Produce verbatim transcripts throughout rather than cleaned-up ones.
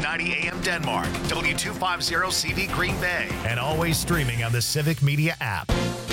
ninety A M Denmark, W two fifty C V Green Bay, and always streaming on the Civic Media app.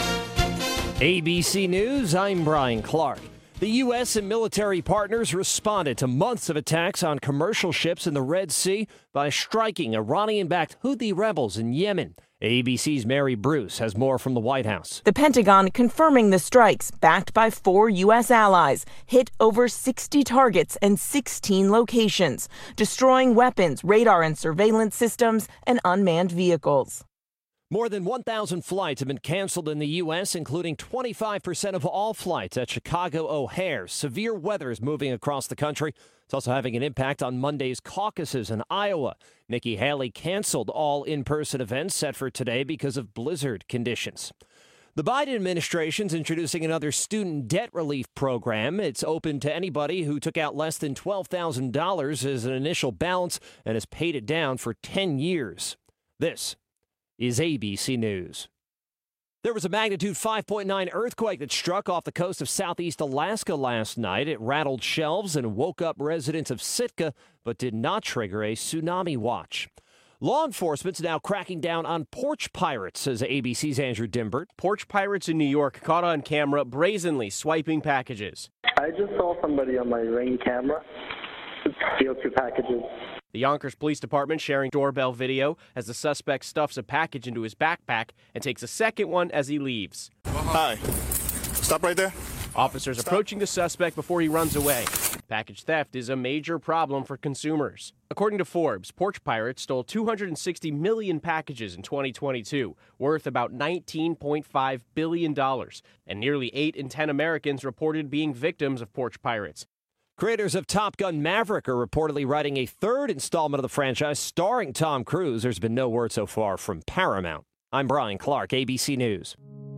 A B C News, I'm Brian Clark. The U S and military partners responded to months of attacks on commercial ships in the Red Sea by striking Iranian-backed Houthi rebels in Yemen. A B C's Mary Bruce has more from the White House. The Pentagon confirming the strikes, backed by four U S allies, hit over sixty targets and sixteen locations, destroying weapons, radar and surveillance systems, and unmanned vehicles. More than one thousand flights have been canceled in the U S, including twenty-five percent of all flights at Chicago O'Hare. Severe weather is moving across the country. It's also having an impact on Monday's caucuses in Iowa. Nikki Haley canceled all in-person events set for today because of blizzard conditions. The Biden administration's introducing another student debt relief program. It's open to anybody who took out less than twelve thousand dollars as an initial balance and has paid it down for ten years. This is A B C News. There was a magnitude five point nine earthquake that struck off the coast of southeast Alaska last night. It rattled shelves and woke up residents of Sitka, but did not trigger a tsunami watch. Law enforcement's now cracking down on porch pirates, says A B C's Andrew Dimbert. Porch pirates in New York caught on camera brazenly swiping packages. I just saw somebody on my Ring camera steal two packages. The Yonkers Police Department sharing doorbell video as the suspect stuffs a package into his backpack and takes a second one as he leaves. Hi. Stop right there. Officers Stop. approaching the suspect before he runs away. Package theft is a major problem for consumers. According to Forbes, porch pirates stole two hundred sixty million packages in twenty twenty-two, worth about nineteen point five billion dollars, and nearly eight in ten Americans reported being victims of porch pirates. Creators of Top Gun Maverick are reportedly writing a third installment of the franchise starring Tom Cruise. There's been no word so far from Paramount. I'm Brian Clark, A B C News.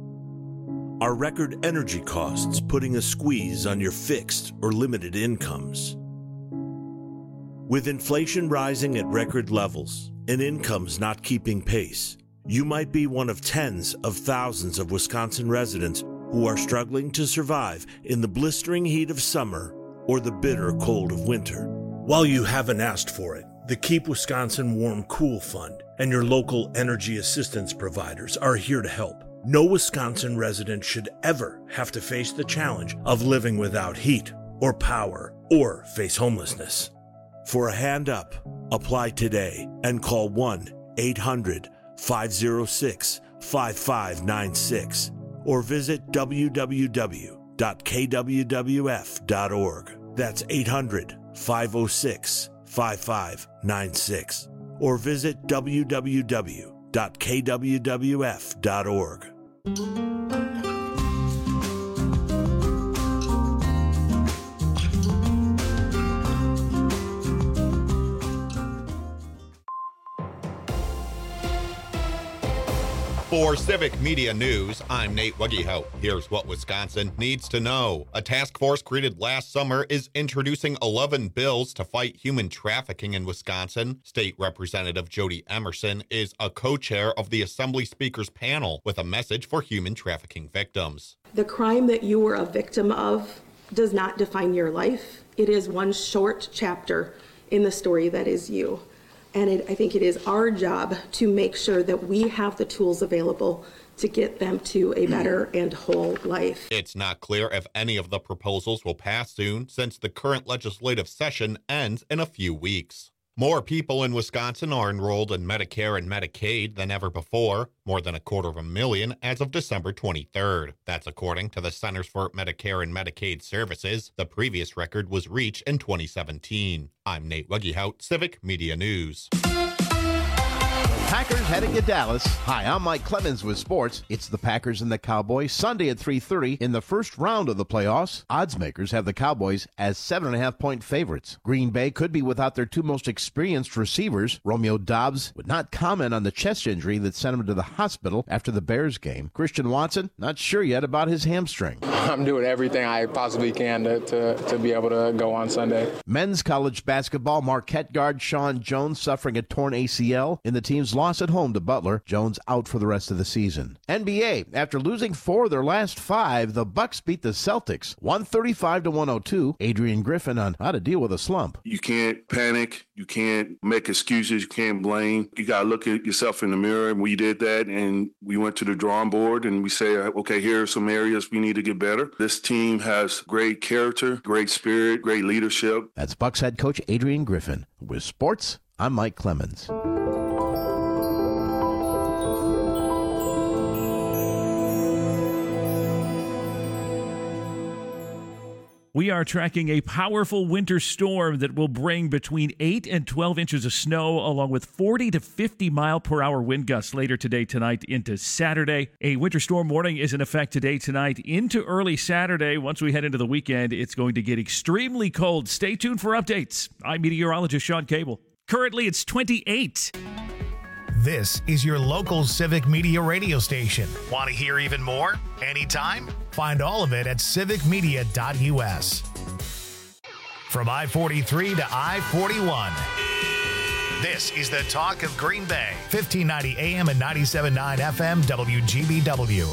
Are record energy costs putting a squeeze on your fixed or limited incomes? With inflation rising at record levels and incomes not keeping pace, you might be one of tens of thousands of Wisconsin residents who are struggling to survive in the blistering heat of summer or the bitter cold of winter. While you haven't asked for it, the Keep Wisconsin Warm Cool Fund and your local energy assistance providers are here to help. No Wisconsin resident should ever have to face the challenge of living without heat or power or face homelessness. For a hand up, apply today and call one eight hundred five oh six five five nine six or visit w w w dot k w w f dot org. That's eight hundred five oh six five five nine six or visit w w w dot k w w f dot org. For Civic Media News, I'm Nate Wuggyhout. Here's what Wisconsin needs to know. A task force created last summer is introducing eleven bills to fight human trafficking in Wisconsin. State Representative Jody Emerson is a co-chair of the Assembly Speakers panel with a message for human trafficking victims. The crime that you were a victim of does not define your life. It is one short chapter in the story that is you. And it, I think it is our job to make sure that we have the tools available to get them to a better and whole life. It's not clear if any of the proposals will pass soon, since the current legislative session ends in a few weeks. More people in Wisconsin are enrolled in Medicare and Medicaid than ever before, more than a quarter of a million as of December twenty-third. That's according to the Centers for Medicare and Medicaid Services. The previous record was reached in twenty seventeen. I'm Nate Wuggyhout, Civic Media News. Packers heading to Dallas. Hi, I'm Mike Clemens with sports. It's the Packers and the Cowboys Sunday at three thirty in the first round of the playoffs. Odds makers have the Cowboys as seven and a half point favorites. Green Bay could be without their two most experienced receivers. Romeo Doubs would not comment on the chest injury that sent him to the hospital after the Bears game. Christian Watson, not sure yet about his hamstring. I'm doing everything I possibly can to, to, to be able to go on Sunday. Men's college basketball, Marquette guard Sean Jones suffering a torn A C L in the team's loss loss at home to Butler. Jones out for the rest of the season. N B A, after losing four of their last five, the Bucks beat the Celtics one thirty-five to one oh two. Adrian Griffin on how to deal with a slump. You can't panic. You can't make excuses. You can't blame. You got to look at yourself in the mirror. And we did that, and we went to the drawing board, and we say, okay, here are some areas we need to get better. This team has great character, great spirit, great leadership. That's Bucks head coach Adrian Griffin. With sports, I'm Mike Clemens. We are tracking a powerful winter storm that will bring between eight and twelve inches of snow, along with forty to fifty mile per hour wind gusts later today, tonight into Saturday. A winter storm warning is in effect today, tonight into early Saturday. Once we head into the weekend, it's going to get extremely cold. Stay tuned for updates. I'm meteorologist Sean Cable. Currently, it's twenty-eight. This is your local Civic Media radio station. Want to hear even more? Anytime? Find all of it at civic media dot u s. From I forty-three to I forty-one. This is the talk of Green Bay. fifteen ninety A M and ninety-seven point nine F M W G B W.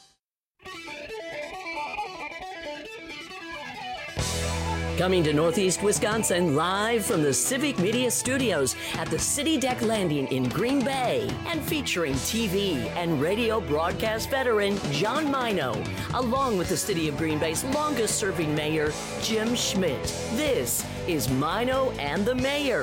Coming to Northeast Wisconsin live from the Civic Media Studios at the City Deck Landing in Green Bay, and featuring T V and radio broadcast veteran John Mino, along with the City of Green Bay's longest-serving mayor, Jim Schmidt. This is Mino and the Mayor.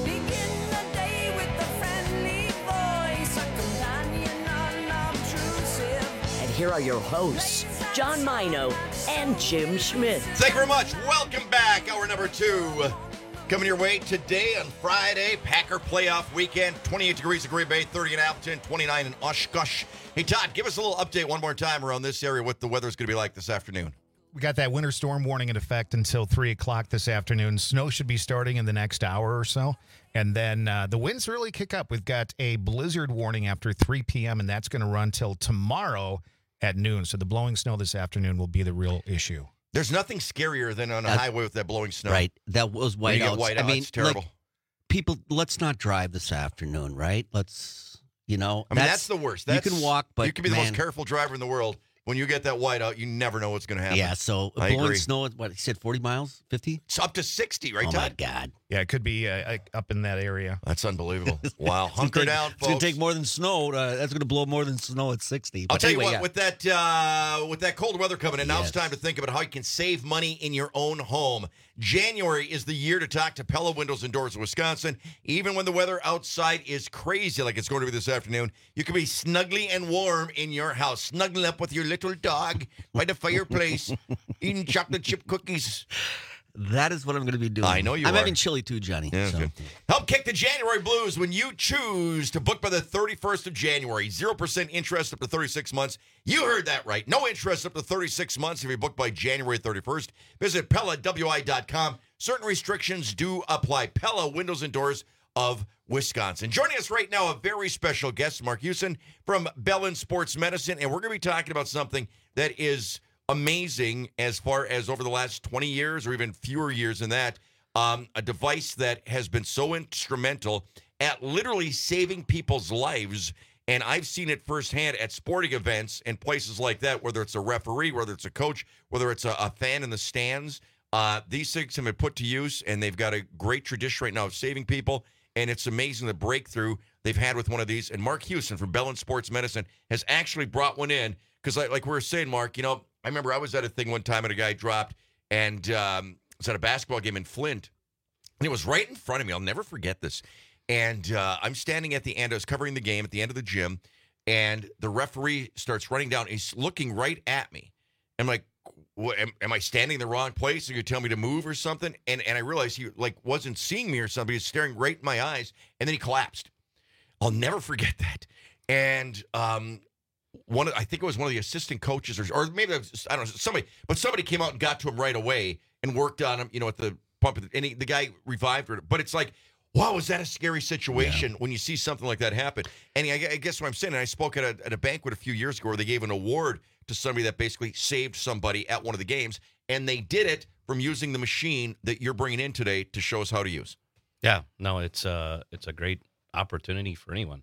And here are your hosts, John Mino and Jim Schmidt. Thank you very much. Welcome back. Hour number two coming your way today on Friday. Packer playoff weekend. twenty-eight degrees in Green Bay, thirty in Appleton, twenty-nine in Oshkosh. Hey, Todd, give us a little update one more time around this area, what the weather's going to be like this afternoon. We got that winter storm warning in effect until three o'clock this afternoon. Snow should be starting in the next hour or so. And then uh, the winds really kick up. We've got a blizzard warning after three p.m., and that's going to run till tomorrow at noon. So the blowing snow this afternoon will be the real issue. There's nothing scarier than on a uh, highway with that blowing snow. Right. That was whiteouts. White I mean, it's terrible. Like, people, let's not drive this afternoon, right? Let's, you know. I mean, that's, that's the worst. That's, you can walk, but you can be man, the most careful driver in the world. When you get that whiteout, you never know what's going to happen. Yeah, so I blowing agree. snow, what, he said forty miles, fifty? It's up to sixty, right, oh Todd? Oh, my God. Yeah, it could be uh, up in that area. That's unbelievable. Wow. Hunker take, down, folks. It's going to take more than snow. Uh, that's going to blow more than snow at sixty. But I'll tell anyway, you what, yeah. with that uh, with that cold weather coming in, now Yes. it's time to think about how you can save money in your own home. January is the year to talk to Pella Windows and Doors of Wisconsin. Even when the weather outside is crazy like it's going to be this afternoon, you can be snugly and warm in your house. Snuggle up with your little dog by the fireplace, eating chocolate chip cookies. That is what I'm going to be doing. I know you I'm are. having chili too, Johnny. Yeah, so. good. Help kick the January blues when you choose to book by the thirty-first of January. zero percent interest up to thirty-six months. You heard that right. No interest up to thirty-six months if you book by January thirty-first. Visit Pella W I dot com. Certain restrictions do apply. Pella Windows and Doors of Wisconsin. Joining us right now, a very special guest, Mark Houston from Bellin Sports Medicine, and we're going to be talking about something that is amazing as far as over the last twenty years or even fewer years than that, um, a device that has been so instrumental at literally saving people's lives. And I've seen it firsthand at sporting events and places like that, whether it's a referee, whether it's a coach, whether it's a, a fan in the stands. Uh, these things have been put to use, and they've got a great tradition right now of saving people. And it's amazing the breakthrough they've had with one of these. And Mark Houston from Bellin Sports Medicine has actually brought one in because, like, like we were saying, Mark, you know, I remember I was at a thing one time and a guy dropped, and um, it was at a basketball game in Flint, and it was right in front of me. I'll never forget this. And uh, I'm standing at the end. I was covering the game at the end of the gym, and the referee starts running down. He's looking right at me. I'm like, what, am, am I standing in the wrong place? Are you telling me to move or something? And and I realized he like wasn't seeing me or something. He was staring right in my eyes, and then he collapsed. I'll never forget that. And um, one, of, I think it was one of the assistant coaches, or, or maybe it was, I don't know, somebody, but somebody came out and got to him right away and worked on him, you know, at the pump. And he, the guy revived her. But it's like, wow, is that a scary situation yeah. when you see something like that happen? And I, I guess what I'm saying, and I spoke at a, at a banquet a few years ago where they gave an award to somebody that basically saved somebody at one of the games, and they did it from using the machine that you're bringing in today to show us how to use. Yeah, no, it's uh, it's a great opportunity for anyone.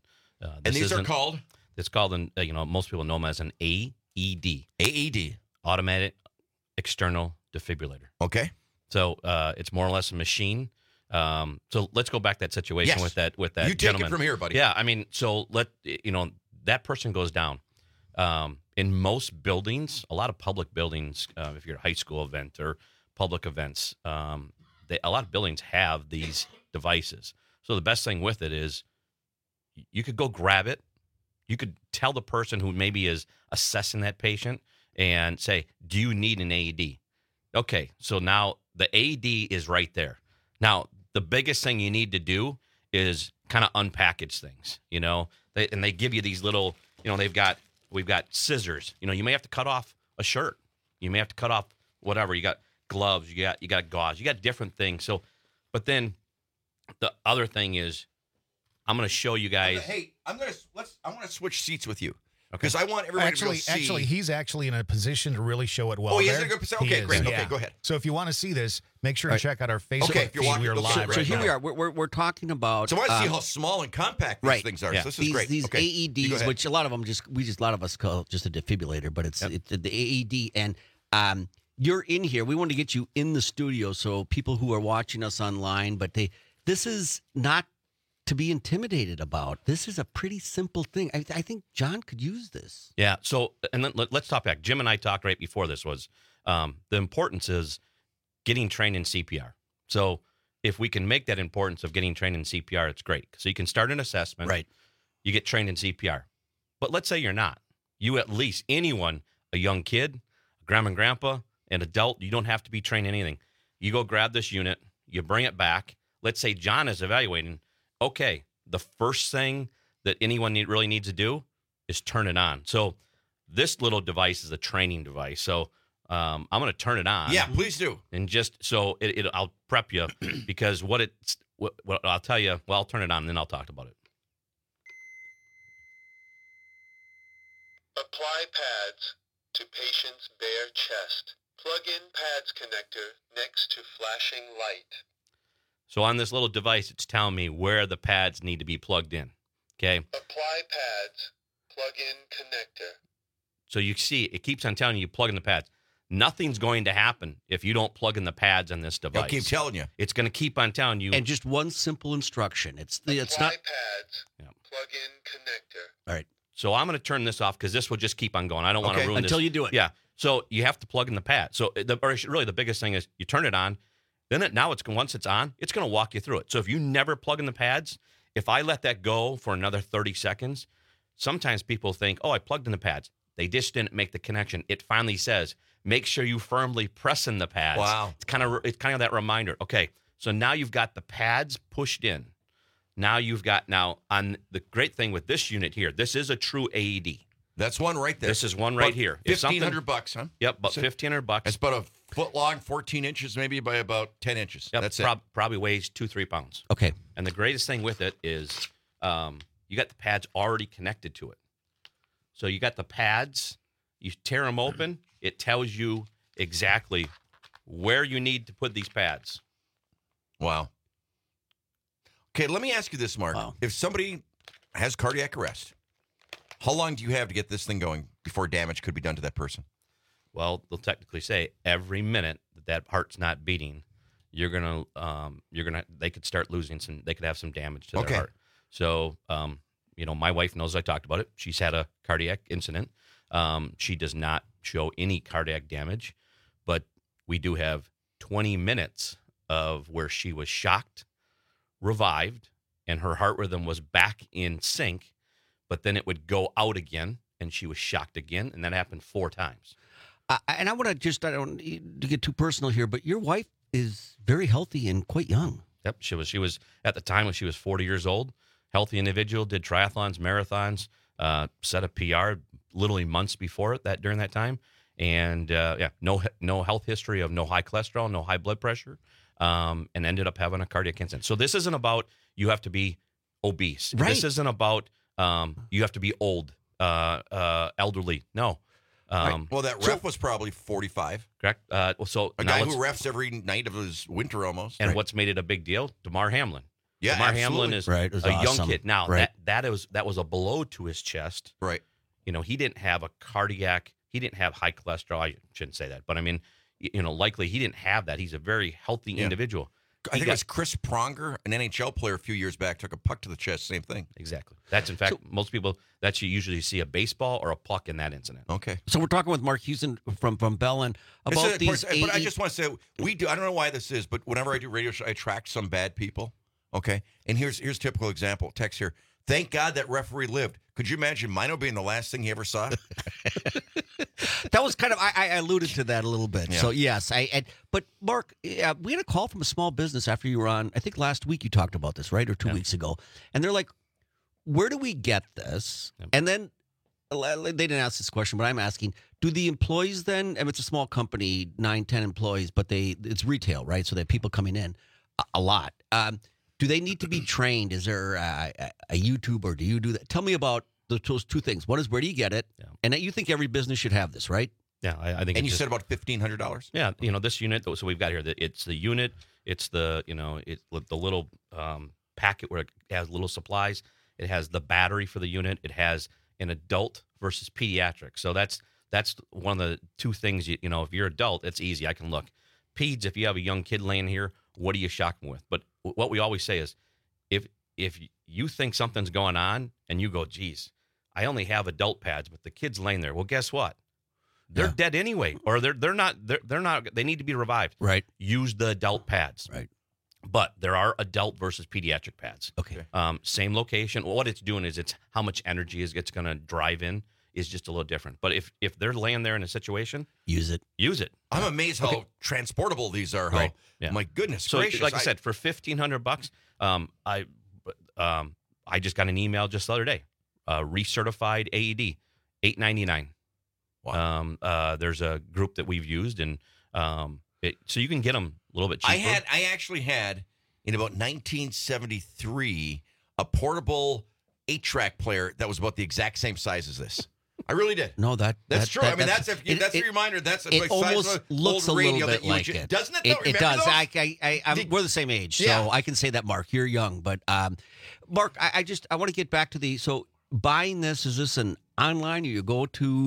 Uh, and these are isn't- called? It's called, an, uh, you know, most people know them as an A E D. A E D. Automatic external defibrillator. Okay. So uh, it's more or less a machine. Um, so let's go back to that situation Yes. with that with that You take it gentleman. from here, buddy. Yeah, I mean, so let you know that person goes down. Um, in most buildings, a lot of public buildings, uh, if you're at a high school event or public events, um, they, a lot of buildings have these devices. So the best thing with it is you could go grab it. You could tell the person who maybe is assessing that patient and say, do you need an A E D? Okay, so now the A E D is right there. Now, the biggest thing you need to do is kind of unpackage things, you know, they, and they give you these little, you know, they've got, we've got scissors. You know, you may have to cut off a shirt. You may have to cut off whatever. You got gloves, you got, you got gauze, you got different things. So, but then the other thing is, I'm going to show you guys. Hey, I'm gonna let's. I want to switch seats with you because I want everybody Actually, to go see. actually, he's actually in a position to really show it well. Oh, he is there. in a good position? He Okay, is, great. yeah. Okay, go ahead. So if you want to see this, make sure All and right. check out our Facebook Okay, if you're feed. watching We are the live show, So right here now. we are. We're, we're, we're talking about. So I want to see um, how small and compact these right. things are. Yeah. So this is these, great. These okay. A E You go Ds, ahead. which a lot of them just we just a lot of us call just a defibrillator, but it's Yep. it's the A E D. And um, you're in here. We want to get you in the studio so people who are watching us online, but they this is not to be intimidated about. This is a pretty simple thing. I, I think John could use this. Yeah. So, and then let, let's talk back. Jim and I talked right before this was um, the importance is getting trained in C P R. So, if we can make that importance of getting trained in C P R, it's great. So you can start an assessment. Right. You get trained in C P R. But let's say you're not. You at least, anyone, a young kid, grandma and grandpa, an adult, you don't have to be trained in anything. You go grab this unit, you bring it back. Let's say John is evaluating. Okay, the first thing that anyone need, really needs to do is turn it on. So this little device is a training device. So um, I'm going to turn it on. Yeah, please do. And just so it, it I'll prep you because what it's what, what I'll tell you. Well, I'll turn it on and then I'll talk about it. Apply pads to patient's bare chest. Plug in pads connector next to flashing light. So on this little device, it's telling me where the pads need to be plugged in. Okay. Apply pads. Plug in connector. So you see, it keeps on telling you, you plug in the pads. Nothing's going to happen if you don't plug in the pads on this device. I'll keep telling you. It's going to keep on telling you. And just one simple instruction. It's the it's not pads. Yeah. Plug in connector. All right. So I'm going to turn this off because this will just keep on going. I don't want Okay. to ruin Until this. you do it. Yeah. So you have to plug in the pad. So the, or really the biggest thing is you turn it on. Then it, now it's once it's on, it's going to walk you through it. So if you never plug in the pads, if I let that go for another thirty seconds, sometimes people think, oh, I plugged in the pads. They just didn't make the connection. It finally says, make sure you firmly press in the pads. Wow. It's kind of it's kind of that reminder. Okay, so now you've got the pads pushed in. Now you've got now on the great thing with this unit here. This is a true A E D. That's one right there. This is one right About here. If Fifteen hundred something- bucks, huh? Yep, about So- fifteen hundred bucks. It's about a foot long, fourteen inches, maybe by about ten inches. Yep, That's prob- it. Probably weighs two, three pounds. Okay. And the greatest thing with it is um, you got the pads already connected to it. So you got the pads, you tear them open, it tells you exactly where you need to put these pads. Wow. Okay, let me ask you this, Mark. Wow. If somebody has cardiac arrest, how long do you have to get this thing going before damage could be done to that person? Well, they'll technically say every minute that that heart's not beating, you're gonna, um, you're gonna, they could start losing some, they could have some damage to Okay. their heart. So, um, you know, my wife knows I talked about it. She's had a cardiac incident. Um, she does not show any cardiac damage, but we do have twenty minutes of where she was shocked, revived, and her heart rhythm was back in sync, but then it would go out again, and she was shocked again, and that happened four times. Uh, and I want to just, I don't need to get too personal here, but your wife is very healthy and quite young. Yep, she was. She was at the time when she was forty years old. Healthy individual, did triathlons, marathons, uh, set a P R literally months before it, that during that time, and uh, yeah, no no health history of no high cholesterol, no high blood pressure, um, and ended up having a cardiac incident. So this isn't about you have to be obese. Right. This isn't about um, you have to be old, uh, uh, elderly. No. Um, Right. Well, that ref was probably forty-five. Correct. Uh, well, so A now guy let's- who refs every night of his winter almost. And Right. what's made it a big deal? Damar Hamlin. Yeah, Damar absolutely. Hamlin is Right, it was a awesome. young kid. Now Right. that that was that was a blow to his chest. Right. You know, he didn't have a cardiac. He didn't have high cholesterol. I shouldn't say that, but I mean, y- you know, likely he didn't have that. He's a very healthy Yeah. individual. I He think got- it was Chris Pronger, an N H L player a few years back, took a puck to the chest. Same thing. Exactly. That's in fact most people. That's you usually see a baseball or a puck in that incident. Okay. So we're talking with Mark Houston from from Bellin This about is- these. but, but I A E just want to say we do. I don't know why this is, but whenever I do radio show, I attract some bad people. Okay, and here's here's a typical example. Text here. Thank God that referee lived. Could you imagine Mino being the last thing he ever saw? That was kind of I, I alluded to that a little bit. Yeah. So yes, I. And, but Mark, uh, we had a call from a small business after you were on. I think last week you talked about this, right, or two Yeah. weeks ago, and they're like, "Where do we get this?" And then uh, they didn't ask this question, but I'm asking: do the employees then? And it's a small company, nine, ten employees, but they it's retail, right? So they have people coming in a, a lot. Um, do they need to be trained? Is there a, a, a YouTube or do you do that? Tell me about the, those two things. One is where do you get it, Yeah. and you think every business should have this, right? Yeah, I, I think. and it's you just- said about fifteen hundred dollars. Yeah, you know this unit. So we've got here. that It's the unit. It's the you know it's the little um, packet where it has little supplies. It has the battery for the unit. It has an adult versus pediatric. So that's that's one of the two things. You, you know, if you're adult, it's easy. I can look. Peds, if you have a young kid laying here, what do you shock them with? But what we always say is, if if you think something's going on and you go, geez, I only have adult pads, but the kid's laying there. Well, guess what? They're Yeah. dead anyway, or they're they're not they're they're not they need to be revived. Right. Use the adult pads. Right. But there are adult versus pediatric pads. Okay. Um, same location. What it's doing is it's how much energy is it's going to drive in is just a little different. But if if they're laying there in a situation, Use it. use it. I'm amazed how Okay. transportable these are. How, Right. Yeah. My goodness So, gracious. like I said, for fifteen hundred bucks, um, I um, I just got an email just the other day. Uh, recertified A E D, eight ninety nine. Wow. Um, uh, there's a group that we've used, and um, it, so you can get them a little bit cheaper. I had, I actually had in about nineteen seventy-three a portable eight-track player that was about the exact same size as this. I really did. No, that That's that- true. that- I mean, that's if you, it- that's it- a reminder. That's It like size almost of an looks a old little radio bit that you like would- it, doesn't it? It, though? it Remember does. those? I, I, I, I'm, The- we're the same age, so Yeah. I can say that, Mark. You're young, but um, Mark, I, I just I want to get back to the so buying this. Is this an online? Or you go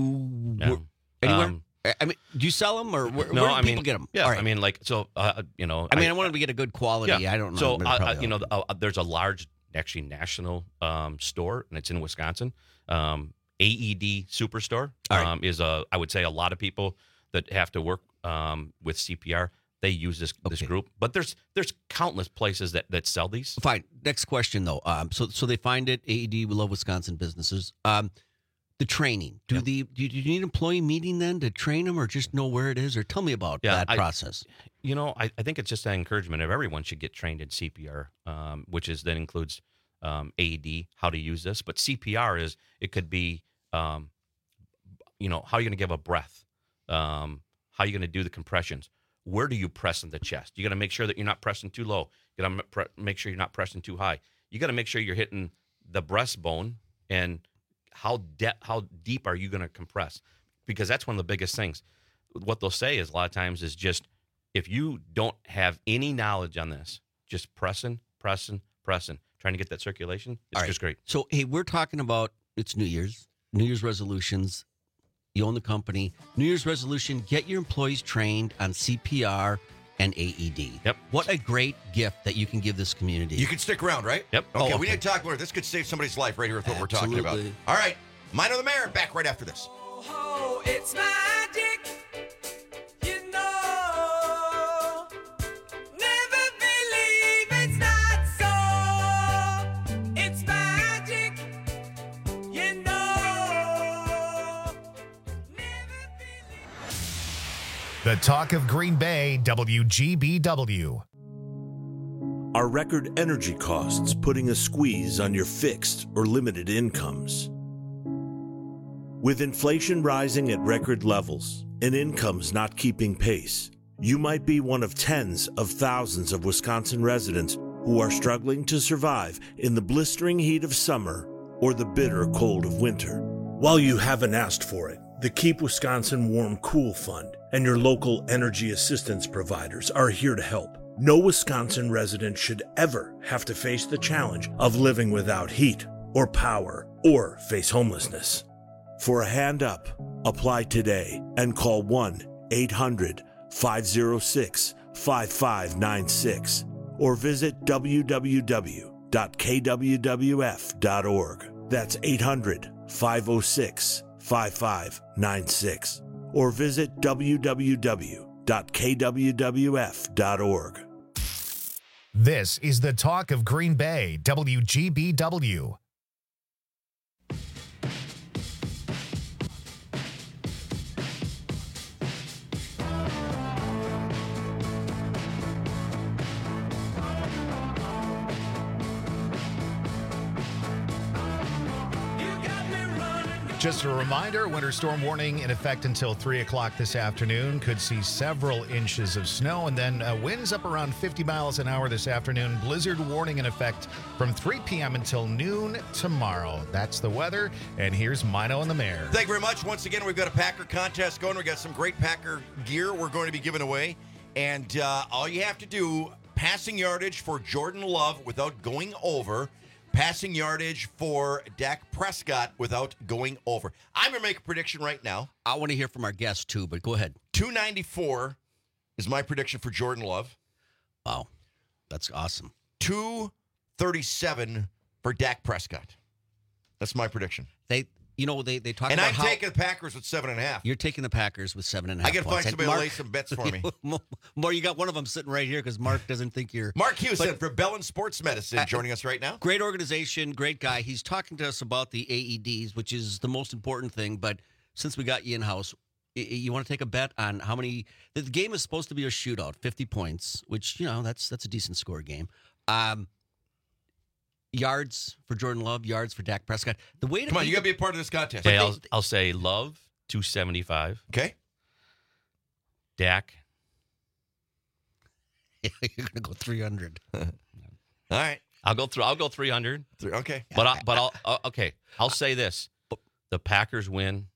to Yeah. where- anywhere? Um, I- I mean, do you sell them or where, No, where do I people mean, get them? Yeah, All right. I mean, like so. Uh, you know, I mean, I, wanted to get a good quality. Yeah. I don't know. So, but uh, probably uh, you know, don't. uh, uh, there's a large, actually national um, store, and it's in Wisconsin. Um, A E D Superstore All right. um, is a, I would say, a lot of people that have to work um, with C P R. They use this this Okay. group, but there's there's countless places that, that sell these. Fine. Next question though. Um, so so they find it. A E D. We love Wisconsin businesses. Um, the training. Do the do you, do you need an employee meeting then to train them, or just know where it is, or tell me about Yeah, that I- process? You know, I, I think it's just an encouragement of everyone should get trained in C P R, um, which is then includes um, A E D, how to use this. But C P R is it could be, um, you know, how are you going to give a breath? Um, how are you going to do the compressions? Where do you press in the chest? You got to make sure that you're not pressing too low. You got to pre- make sure you're not pressing too high. You got to make sure you're hitting the breastbone, and how de- how deep are you going to compress? Because that's one of the biggest things. What they'll say is a lot of times is just if you don't have any knowledge on this, just pressing, pressing, pressing, trying to get that circulation. It's All right. just great. So hey, we're talking about it's New Year's, New Year's resolutions. You own the company. New Year's resolution: get your employees trained on C P R and A E D. Yep. What a great gift that you can give this community. You can stick around, right? Yep. Okay, Oh, we okay. need to talk more. This could save somebody's life right here with what we're talking about. Absolutely. All right. Minor the Mayor, back right after this. Oh, it's magic, you know. Never believe it's not so. It's magic, you know. The talk of Green Bay, W G B W. Are record energy costs putting a squeeze on your fixed or limited incomes? With inflation rising at record levels and incomes not keeping pace, you might be one of tens of thousands of Wisconsin residents who are struggling to survive in the blistering heat of summer or the bitter cold of winter. While you haven't asked for it, the Keep Wisconsin Warm Cool Fund and your local energy assistance providers are here to help. No Wisconsin resident should ever have to face the challenge of living without heat or power or face homelessness. For a hand up, apply today and call one eight hundred five oh six five five nine six or visit w w w dot k w w f dot org. That's eight hundred five oh six five five nine six or visit w w w dot k w w f dot org. This is the talk of Green Bay, W G B W. Just a reminder, winter storm warning in effect until three o'clock this afternoon. Could see several inches of snow, and then uh, winds up around fifty miles an hour this afternoon. Blizzard warning in effect from three p.m. until noon tomorrow. That's the weather, and here's Mino and the Mayor. Thank you very much. Once again, we've got a Packer contest going. We've got some great Packer gear we're going to be giving away. And uh, all you have to do, passing yardage for Jordan Love without going over. Passing yardage for Dak Prescott without going over. I'm going to make a prediction right now. I want to hear from our guests, too, but go ahead. two ninety-four is my prediction for Jordan Love. Wow. That's awesome. two thirty-seven for Dak Prescott. That's my prediction. They, you know, they, they talk and about I'm how... taking the Packers with seven and a half. You're taking the Packers with seven and a half I got to find points. somebody Mark, to lay some bets for me. More, you got one of them sitting right here because Mark doesn't think you're... Mark Houston But- from Bellin Sports Medicine Uh, joining us right now. Great organization, great guy. He's talking to us about the A E Ds, which is the most important thing. But since we got you in-house, y- you want to take a bet on how many... The game is supposed to be a shootout, fifty points, which, you know, that's that's a decent score game. Um, yards for Jordan Love, yards for Dak Prescott. The way to Come on, beat you got to the- be a part of this contest. Okay, I'll, I'll say Love, two seventy-five. Okay. Dak. You're going to go three hundred. All right. I'll go through. I'll go three hundred. Okay. But I, but I'll uh, okay. I'll say this: the Packers win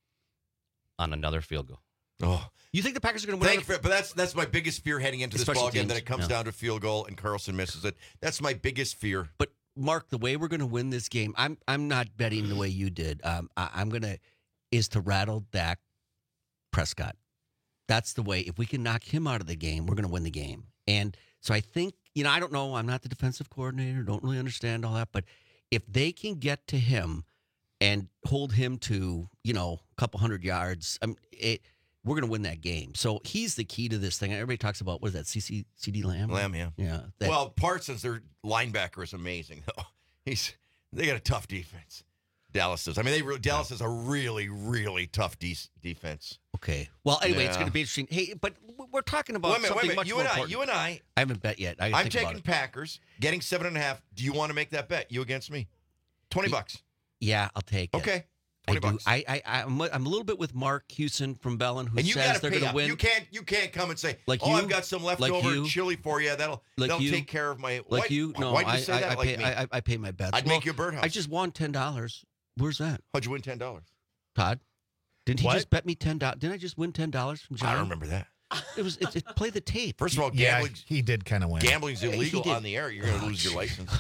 on another field goal. Oh, you think the Packers are going to win? Thank you for, but that's that's my biggest fear heading into this Special ball game, teams, that it comes yeah. down to field goal and Carlson misses it. That's my biggest fear. But Mark, the way we're going to win this game, I'm I'm not betting the way you did. Um, I, I'm going to is to rattle Dak Prescott. That's the way. If we can knock him out of the game, we're going to win the game. And so I think, you know, I don't know. I'm not the defensive coordinator. Don't really understand all that. But if they can get to him and hold him to, you know, a couple hundred yards, I mean, it, we're going to win that game. So he's the key to this thing. Everybody talks about, what is that, C C, C D Lamb? Lamb, yeah. Yeah. That, Well, Parsons, their linebacker, is amazing. He's they got a tough defense. Dallas does. I mean, they re- Dallas is a really, really tough de- defense. Okay. Well, anyway, it's Yeah. going to be interesting. Hey, but we're talking about Wait a minute, something wait a minute. much You more and I, important. you and I. I haven't bet yet. I gotta I'm think about taking it. Packers, getting seven and a half. Do you want to make that bet? You against me? Twenty bucks. Yeah, I'll take it. Okay. I Twenty do. bucks. I, I, I'm, I'm a little bit with Mark Houston from Bellin, who And you says got to they're pay going up. to win. You can't. You can't come and say, Like "Oh, you? I've got some Like leftover you? chili for you. That'll Like that'll you? take care of my." Like Why- you? No, Why'd you I, say I, that? I, like pay, me? I, I- I pay my bets. I'd Well, make you a birdhouse. I just won ten dollars. Where's that? How'd you win ten dollars? Todd? Didn't he What? just bet me ten dollars? Didn't I just win ten dollars from John? I don't remember that. It was. It, it, play the tape. First of all, Yeah, gambling. he did kind of win. Gambling's Yeah, he illegal did. on the air. You're going to Oh, lose your geez. license.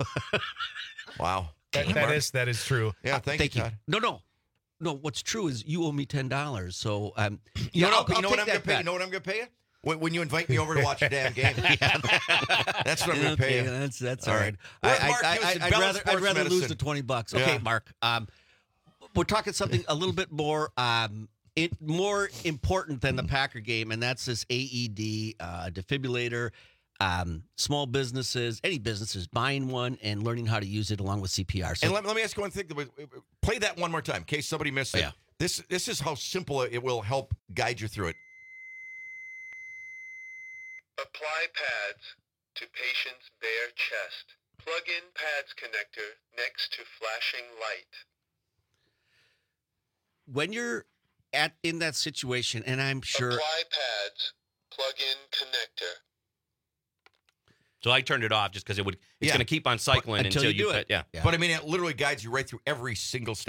Wow. That, Mark. that is that is true. Yeah, thank, Thank you, you. Todd. No, no, no. What's true is you owe me ten dollars. So, um, You yeah, know, I'll, you I'll know take what I'm going that to pay? You bet. know what I'm going to pay you? When, when you invite me over to watch a damn game. That's what I'm going to pay Okay, you. That's that's All all right. right. Where's Mark I, I, Houston, I, I'd Bellin rather I'd Sports rather lose Medicine? the twenty bucks. Okay, Yeah. Mark. Um, we're talking something a little bit more um, it, more important than the Packer game, and that's this A E D uh, defibrillator. Um, small businesses, any businesses, buying one and learning how to use it along with C P R. So, And let, let me ask you one thing. Play that one more time in case somebody missed it. Yeah. This this is how simple it will help guide you through it. Apply pads to patient's bare chest. Plug in pads connector next to flashing light. when you're at in that situation, and I'm sure Apply pads. Plug in connector. So I turned it off just because it would. It's Yeah. going to keep on cycling Until until, you do put- it. Yeah. But I mean, it literally guides you right through every single step.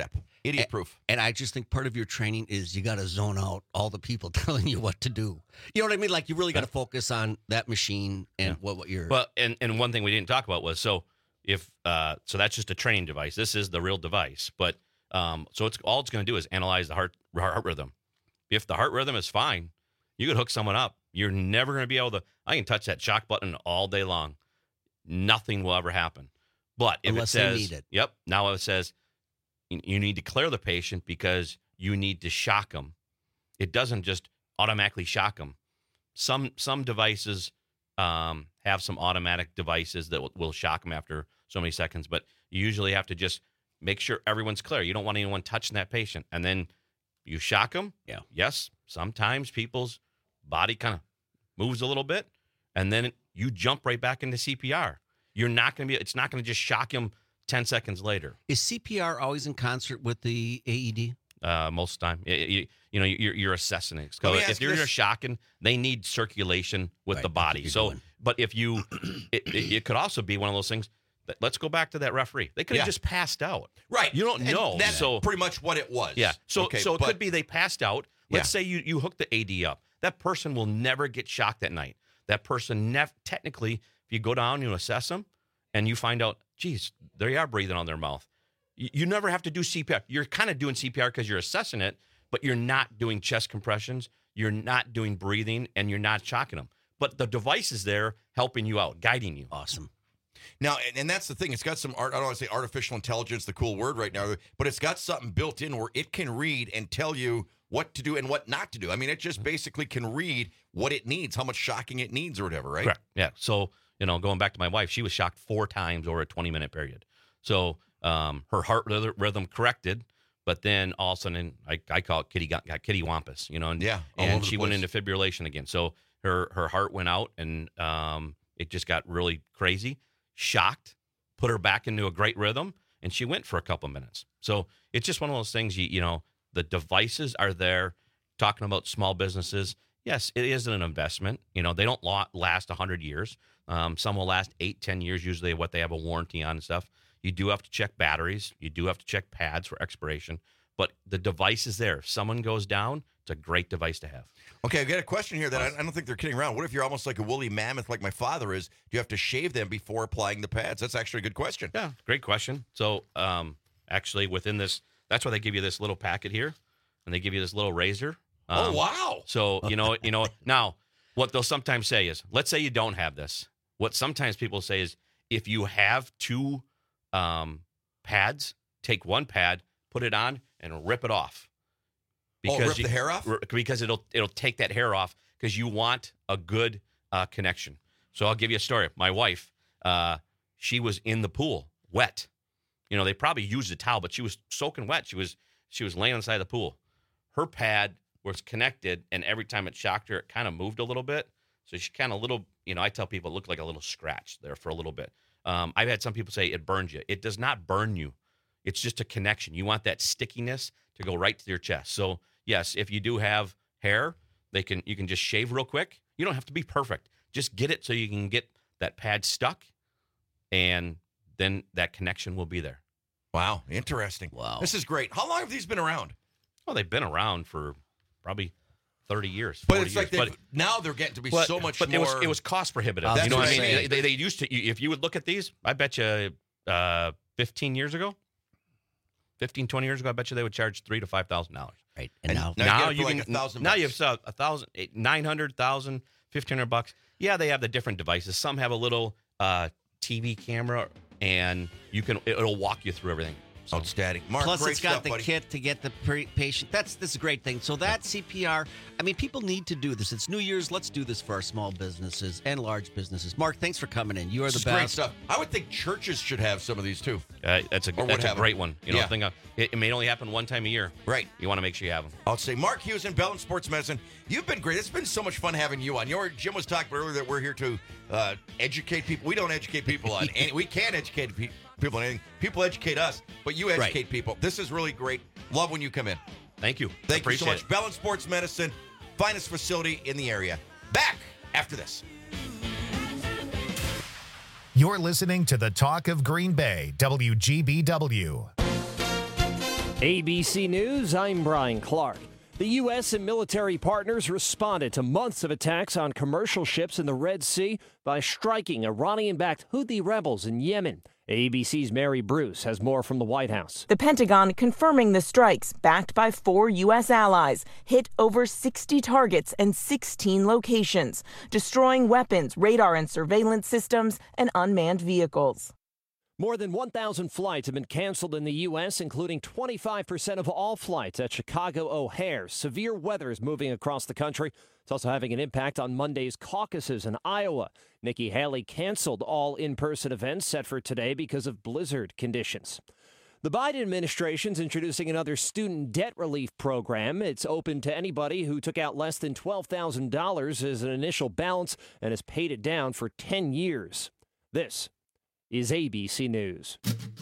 Idiot proof. And I just think part of your training is you got to zone out all the people telling you what to do. You know what I mean? Like you really got to focus on that machine and yeah. what, what you're. Well, and, and one thing we didn't talk about was so if uh, so that's just a training device. This is the real device, but um, so it's all it's going to do is analyze the heart heart rhythm. If the heart rhythm is fine, you could hook someone up. You're never going to be able to. I can touch that shock button all day long. Nothing will ever happen. But if Unless it says, they need it. Yep. Now it says. You need to clear the patient because you need to shock them. It doesn't just automatically shock them. Some some devices um, have some automatic devices that will, will shock them after so many seconds, but you usually have to just make sure everyone's clear. You don't want anyone touching that patient. And then you shock them. Yeah. Yes, sometimes people's body kind of moves a little bit, and then you jump right back into C P R. You're not going to be, it's not going to just shock them ten seconds later. Is C P R always in concert with the A E D? Uh, most of the time. You, you, you know, you're, you're assessing it. So if you're just shocking, they need circulation with Right, the body. So, going. but if you, it, it, it could also be one of those things that, let's go back to that referee. They could have Yeah. just passed out. Right. You don't And know. That's so pretty much what it was. yeah. So, Okay, so it but- could be they passed out. Let's Yeah. say you, you hook the A D up. That person will never get shocked that night. That person, nev- technically, if you go down and you assess them and you find out, geez, they are breathing on their mouth. You, you never have to do C P R. You're kind of doing C P R because you're assessing it, but you're not doing chest compressions. You're not doing breathing, and you're not shocking them. But the device is there helping you out, guiding you. Awesome. Now, and, and that's the thing. It's got some art. I don't want to say artificial intelligence, the cool word right now, but it's got something built in where it can read and tell you what to do and what not to do. I mean, it just basically can read what it needs, how much shocking it needs, or whatever, right? Correct. Yeah. So, you know, going back to my wife, she was shocked four times over a twenty-minute period. So um, her heart rhythm corrected, but then all of a sudden, I, I call it kitty got, got kitty wampus, you know, and Yeah, all and over the she went place. into fibrillation again. So her her heart went out, and um, it just got really crazy. Shocked, put her back into a great rhythm, and she went for a couple minutes. So it's just one of those things. You you know, the devices are there. Talking about small businesses, yes, it is an investment. You know, they don't la- last one hundred years. Um, some will last eight, ten years, usually what they have a warranty on and stuff. You do have to check batteries. You do have to check pads for expiration. But the device is there. If someone goes down, it's a great device to have. Okay, I've got a question here that I, I don't think they're kidding around. What if you're almost like a woolly mammoth like my father is? Do you have to shave them before applying the pads? That's actually a good question. Yeah, great question. So um, actually within this, that's why they give you this little packet here, and they give you this little razor. Oh, Um, wow. So, you know, you know, now what they'll sometimes say is, let's say you don't have this. What sometimes people say is, if you have two um, pads, take one pad, put it on, and rip it off. Oh, rip you- the hair off? r- Because it'll it'll take that hair off because you want a good uh, connection. So I'll give you a story. My wife, uh, she was in the pool, wet. You know, they probably used a towel, but she was soaking wet. She was she was laying inside the pool. Her pad was connected, and every time it shocked her, it kind of moved a little bit. So she kind of little, you know, I tell people it looked like a little scratch there for a little bit. Um, I've had some people say it burns you. It does not burn you. It's just a connection. You want that stickiness to go right to your chest. So yes, if you do have hair, they can you can just shave real quick. You don't have to be perfect. Just get it so you can get that pad stuck, and then that connection will be there. Wow, interesting. Wow. This is great. How long have these been around? Well, they've been around for probably thirty years. But forty it's like years. they've- now they're getting to be but- so much but more. it was it was cost prohibitive. Uh, you that's know what what I I'm mean? saying. They, they used to. If you would look at these, I bet you uh, fifteen years ago, fifteen, twenty years ago, I bet you they would charge three to five thousand dollars. Right. And, now, now you get it you for can like a thousand now bucks. you have uh, a thousand, eight- nine hundred thousand, fifteen hundred bucks. Yeah, they have the different devices. Some have a little uh, T V camera, and you can it'll walk you through everything. So. Outstanding. Mark, Plus, great it's got stuff, the buddy. kit to get the pre- patient. That's this is a great thing. So that C P R. I mean, people need to do this. It's New Year's. Let's do this for our small businesses and large businesses. Mark, thanks for coming in. You are This the is best. great stuff. I would think churches should have some of these too. Uh, that's a Or would that's a have great them. one. You know, Yeah. thing of, it, it may only happen one time a year. Right. You want to make sure you have them. I'll say Mark Hughes and Bell and Sports Medicine. You've been great. It's been so much fun having you on. You know, Jim was talking earlier that we're here to uh, educate people. We don't educate people on any. We can't educate pe- people on anything. People educate us, but you educate Right. people. This is really great. Love when you come in. Thank you. Thank you so Appreciate much. it. Bell and Sports Medicine, finest facility in the area. Back after this. You're listening to the Talk of Green Bay, W G B W. A B C News, I'm Brian Clark. The U S and military partners responded to months of attacks on commercial ships in the Red Sea by striking Iranian-backed Houthi rebels in Yemen. A B C's Mary Bruce has more from the White House. The Pentagon confirming the strikes, backed by four U S allies, hit over sixty targets and sixteen locations, destroying weapons, radar and surveillance systems, and unmanned vehicles. More than one thousand flights have been canceled in the U S, including twenty-five percent of all flights at Chicago O'Hare. Severe weather is moving across the country. It's also having an impact on Monday's caucuses in Iowa. Nikki Haley canceled all in-person events set for today because of blizzard conditions. The Biden administration's introducing another student debt relief program. It's open to anybody who took out less than twelve thousand dollars as an initial balance and has paid it down for ten years. This is A B C News.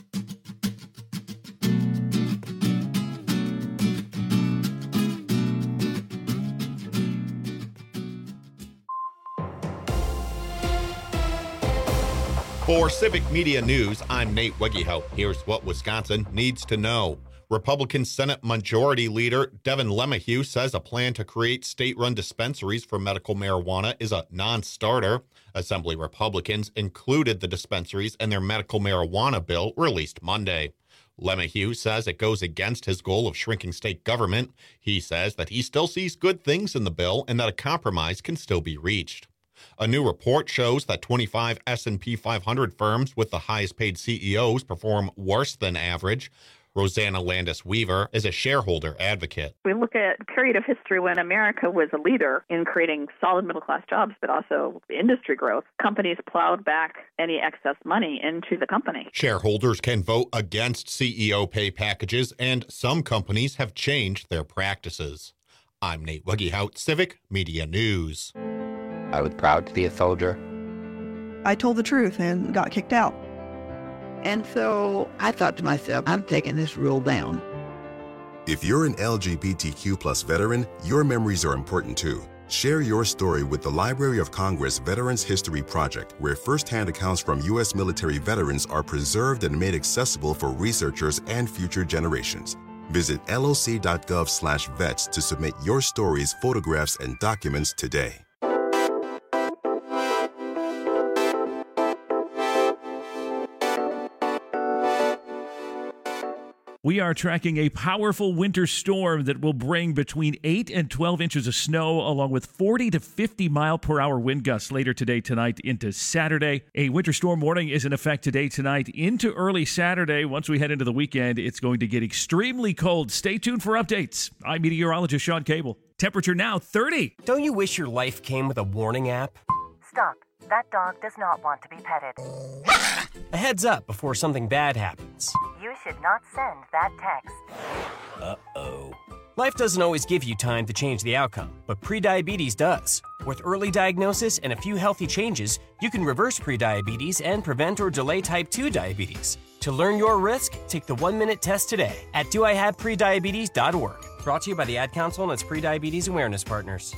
For Civic Media News, I'm Nate Wegehout. Here's what Wisconsin needs to know. Republican Senate Majority Leader Devin LeMahieu says a plan to create state-run dispensaries for medical marijuana is a non-starter. Assembly Republicans included the dispensaries in their medical marijuana bill released Monday. LeMahieu says it goes against his goal of shrinking state government. He says that he still sees good things in the bill and that a compromise can still be reached. A new report shows that twenty-five S and P five hundred firms with the highest-paid C E Os perform worse than average. Rosanna Landis Weaver is a shareholder advocate. We look at a period of history when America was a leader in creating solid middle-class jobs, but also industry growth. Companies plowed back any excess money into the company. Shareholders can vote against C E O pay packages, and some companies have changed their practices. I'm Nate Wegehout, Civic Media News. I was proud to be a soldier. I told the truth and got kicked out. And so I thought to myself, I'm taking this rule down. If you're an L G B T Q plus veteran, your memories are important too. Share your story with the Library of Congress Veterans History Project, where firsthand accounts from U S military veterans are preserved and made accessible for researchers and future generations. Visit loc.gov slash vets to submit your stories, photographs, and documents today. We are tracking a powerful winter storm that will bring between eight and twelve inches of snow, along with forty to fifty mile per hour wind gusts later today, tonight into Saturday. A winter storm warning is in effect today, tonight into early Saturday. Once we head into the weekend, it's going to get extremely cold. Stay tuned for updates. I'm meteorologist Sean Cable. Temperature now thirty. Don't you wish your life came with a warning app? Stop. That dog does not want to be petted. A heads up before something bad happens. You should not send that text. Uh-oh. Life doesn't always give you time to change the outcome, but prediabetes does. With early diagnosis and a few healthy changes, you can reverse prediabetes and prevent or delay type two diabetes. To learn your risk, take the one-minute test today at do I have prediabetes dot org. Brought to you by the Ad Council and its Prediabetes Awareness Partners.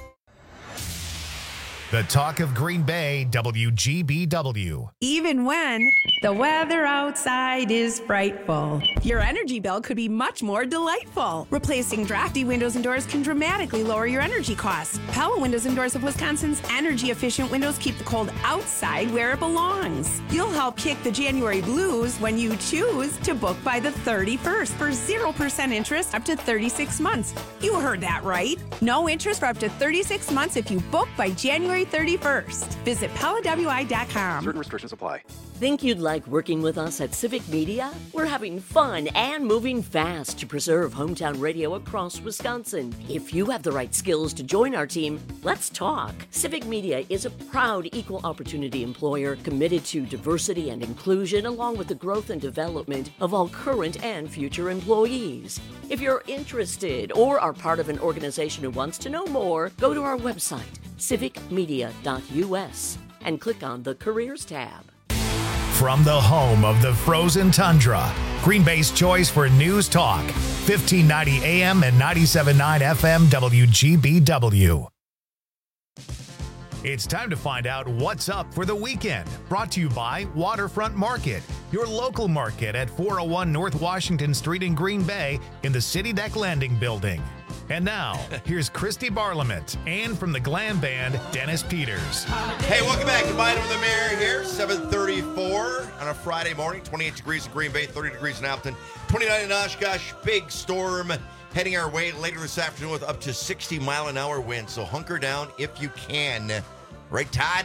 The talk of Green Bay, W G B W. Even when the weather outside is frightful, your energy bill could be much more delightful. Replacing drafty windows and doors can dramatically lower your energy costs. Pella Windows and Doors of Wisconsin's energy-efficient windows keep the cold outside where it belongs. You'll help kick the January blues when you choose to book by the thirty-first for zero percent interest up to thirty-six months. You heard that right. No interest for up to thirty-six months if you book by January thirty-first. Visit Pella W I dot com. Certain restrictions apply. Think you'd like working with us at Civic Media? We're having fun and moving fast to preserve hometown radio across Wisconsin. If you have the right skills to join our team, let's talk. Civic Media is a proud equal opportunity employer committed to diversity and inclusion, along with the growth and development of all current and future employees. If you're interested or are part of an organization who wants to know more, go to our website, civic media dot u s, and click on the Careers tab. From the home of the frozen tundra, Green Bay's choice for news talk, fifteen ninety A M and ninety-seven point nine F M W G B W. It's time to find out what's up for the weekend. Brought to you by Waterfront Market, your local market at four oh one North Washington Street in Green Bay in the City Deck Landing building. And now, here's Christy Barlamont and from the Glam Band, Dennis Peters. Hey, welcome back to Mind Over the Mirror here, seven thirty-four on a Friday morning, twenty-eight degrees in Green Bay, thirty degrees in Appleton, twenty-nine in Oshkosh. Big storm heading our way later this afternoon with up to sixty mile an hour winds. So hunker down if you can. Right, Todd?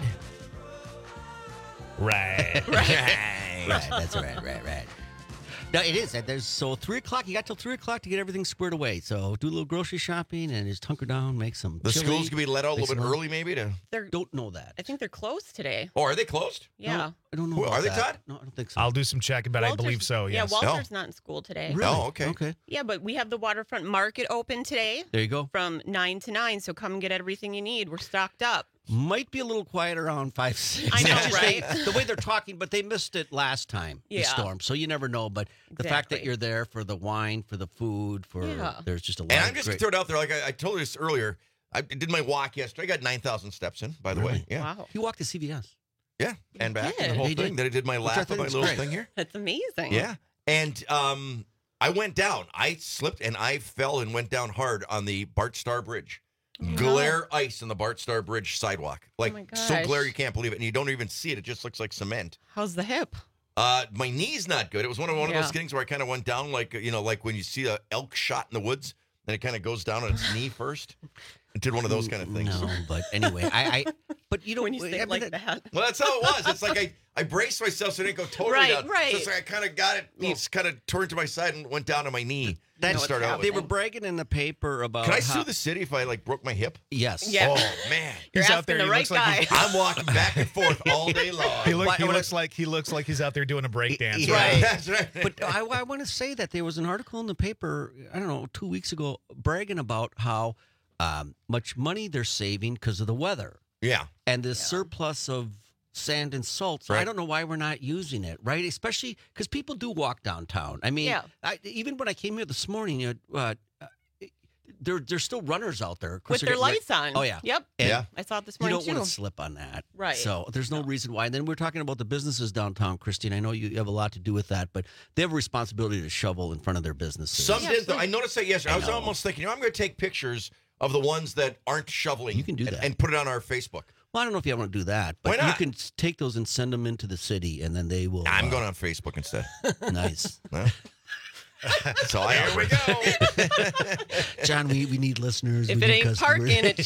Right. right. right. That's right, right, right. No, it is. There's so three o'clock. You got till three o'clock to get everything squared away. So do a little grocery shopping and just hunker down, make some. The chili, schools can be let out a little bit some- early, maybe. To They're, Don't know that. I think they're closed today. oh, are they closed? Yeah. No, I don't know. Who, about are they, that. Todd? No, I don't think so. I'll do some checking, but I Walter's- believe so, yes. Yeah, Walter's not in school today. Really? Oh, okay. Okay. Yeah, but we have the Waterfront Market open today There you go. from nine to nine, so come get everything you need. We're stocked up. Might be a little quiet around five, six. I know, Just right? they- the way they're talking, but they missed it last time, Yeah. the storm. So you never know. But the fact that Exactly. you're there for the wine, for the food, for Yeah. there's just a lot And of I'm just great- going to throw it out there. Like I, I told you this earlier, I did my walk yesterday. I got nine thousand steps in, by the way. Really? Yeah. Wow. You walked to C V S. Yeah. And back and the did. whole You thing. did. Then I did my Which I lap of think my is little great. thing here. That's amazing. Yeah. And um, I went down. I slipped and I fell and went down hard on the Bart Starr Bridge. Glare ice on the Bart Starr Bridge sidewalk. Like, my so gosh. glare you can't believe it. And you don't even see it. It just looks like cement. How's the hip? Uh, my knee's not good. It was one of one of Yeah. those things where I kind of went down like, you know, like when you see a elk shot in the woods, then it kind of goes down on its knee first. It did one of those kind of things. No, but anyway, I, I but you know When you I say mean, like that- that. Well, that's how it was. It's like I, I braced myself so I didn't go totally Right, down. right. So it's like I kind of got it, it's kind of turned to my side and went down to my knee. That to start out they with. were bragging in the paper about. Can I how, sue the city if I like broke my hip? Yes. Yeah. Oh man, You're He's out asking there, the he right looks like guy. he's- I'm walking back and forth all day long. He, look, he Why- looks like he looks like he's out there doing a break dance. Yeah. Right? That's right. But I, I want to say that there was an article in the paper, I don't know, two weeks ago, bragging about how um, much money they're saving because of the weather Yeah. and the surplus of sand and salt. So I Right. don't know why we're not using it, right? Especially because people do walk downtown. I mean, Yeah. I, even when I came here this morning, you know, uh, there there's still runners out there. Of course With they're their getting lights on. Oh, yeah. Yep. And Yeah. I saw it this You morning don't too. want to slip on that. Right. So there's no reason why. And then we're talking about the businesses downtown, Christine. I know you have a lot to do with that, but they have a responsibility to shovel in front of their businesses. Some did though. I noticed that yesterday. I, I was know. almost thinking, you know, I'm going to take pictures of the ones that aren't shoveling. You can do and, that. and put it on our Facebook. Well, I don't know if you want to do that, but Why you not? can s- take those and send them into the city, and then they will. I'm uh, going on Facebook instead. Nice. Well, that's all I Here we go. John, we, we need listeners. If we it need ain't customers. parking, it's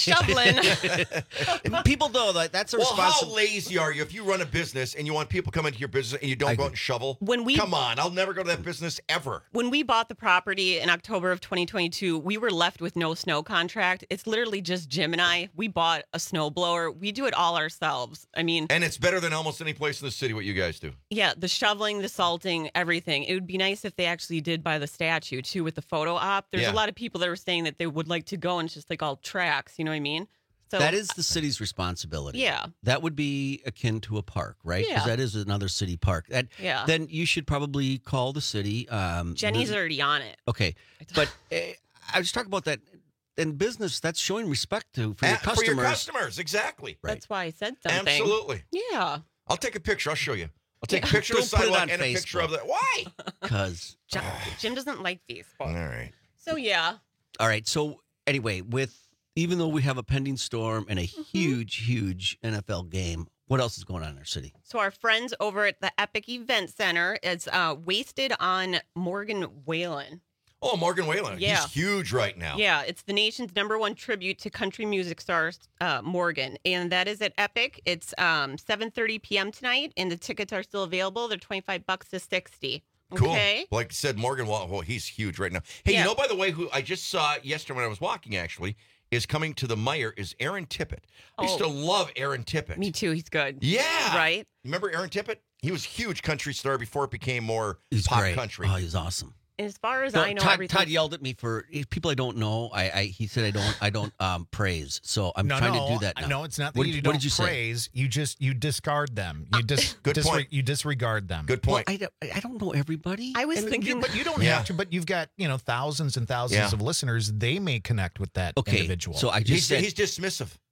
shoveling. People know that that's a Well, how responsibility. lazy are you if you run a business and you want people to come into your business and you don't I go out agree. and shovel? When we- Come on, I'll never go to that business ever. When we bought the property in October of twenty twenty-two, we were left with no snow contract. It's literally just Jim and I. We bought a snow blower. We do it all ourselves. I mean, And it's better than almost any place in the city what you guys do. yeah, the shoveling, the salting, everything. It would be nice if they actually did by the statue too with the photo op. There's Yeah. a lot of people that were saying that they would like to go and it's just like all tracks, you know what I mean? So That is the city's responsibility. Yeah. That would be akin to a park, right? Because Yeah. that is another city park. That, Yeah. Then you should probably call the city. Um, Jenny's the- already on it. Okay. But uh, I was talking about that in business. That's showing respect to for your Ah, For customers. your customers, exactly. Right. That's why I said something. Absolutely. Yeah. I'll take a picture. I'll show you. I'll take a Yeah. picture of the Don't put it sidewalk on and a picture Facebook. of the. Why? Because Jim, Jim doesn't like Facebook. All right. So yeah. all right. So anyway, with even though we have a pending storm and a Mm-hmm. huge, huge N F L game, what else is going on in our city? So our friends over at the Epic Event Center is uh, wasted on Morgan Wallen. Oh, Morgan Wallen. Yeah. He's huge right now. Yeah, it's the nation's number one tribute to country music star uh, Morgan, and that is at Epic. It's um, seven thirty p.m. tonight, and the tickets are still available. They're twenty-five bucks to sixty. Cool. Okay. Like I said, Morgan Wallen, well, he's huge right now. Hey, Yeah. you know, by the way, who I just saw yesterday when I was walking, actually, is coming to the Meyer is Aaron Tippett. I used Oh. to love Aaron Tippett. Me too. He's good. Yeah. Right. Remember Aaron Tippett? He was a huge country star before it became more He's pop great. country. Oh, he's awesome. As far as No, I know, Todd, everything. Todd yelled at me for if people I don't know. I, I he said I don't I don't um, praise. So I'm no, trying no, to do that now. No, it's not that What you did- don't what did you say? praise. You just you discard them. You dis, Good disre- point. You disregard them. Good Well, point. I, don't- I don't know everybody. I was And thinking, you, but you don't Yeah. have to. But you've got you know thousands and thousands Yeah. of listeners. They may connect with that Okay, individual. so I just he's, said he's dismissive.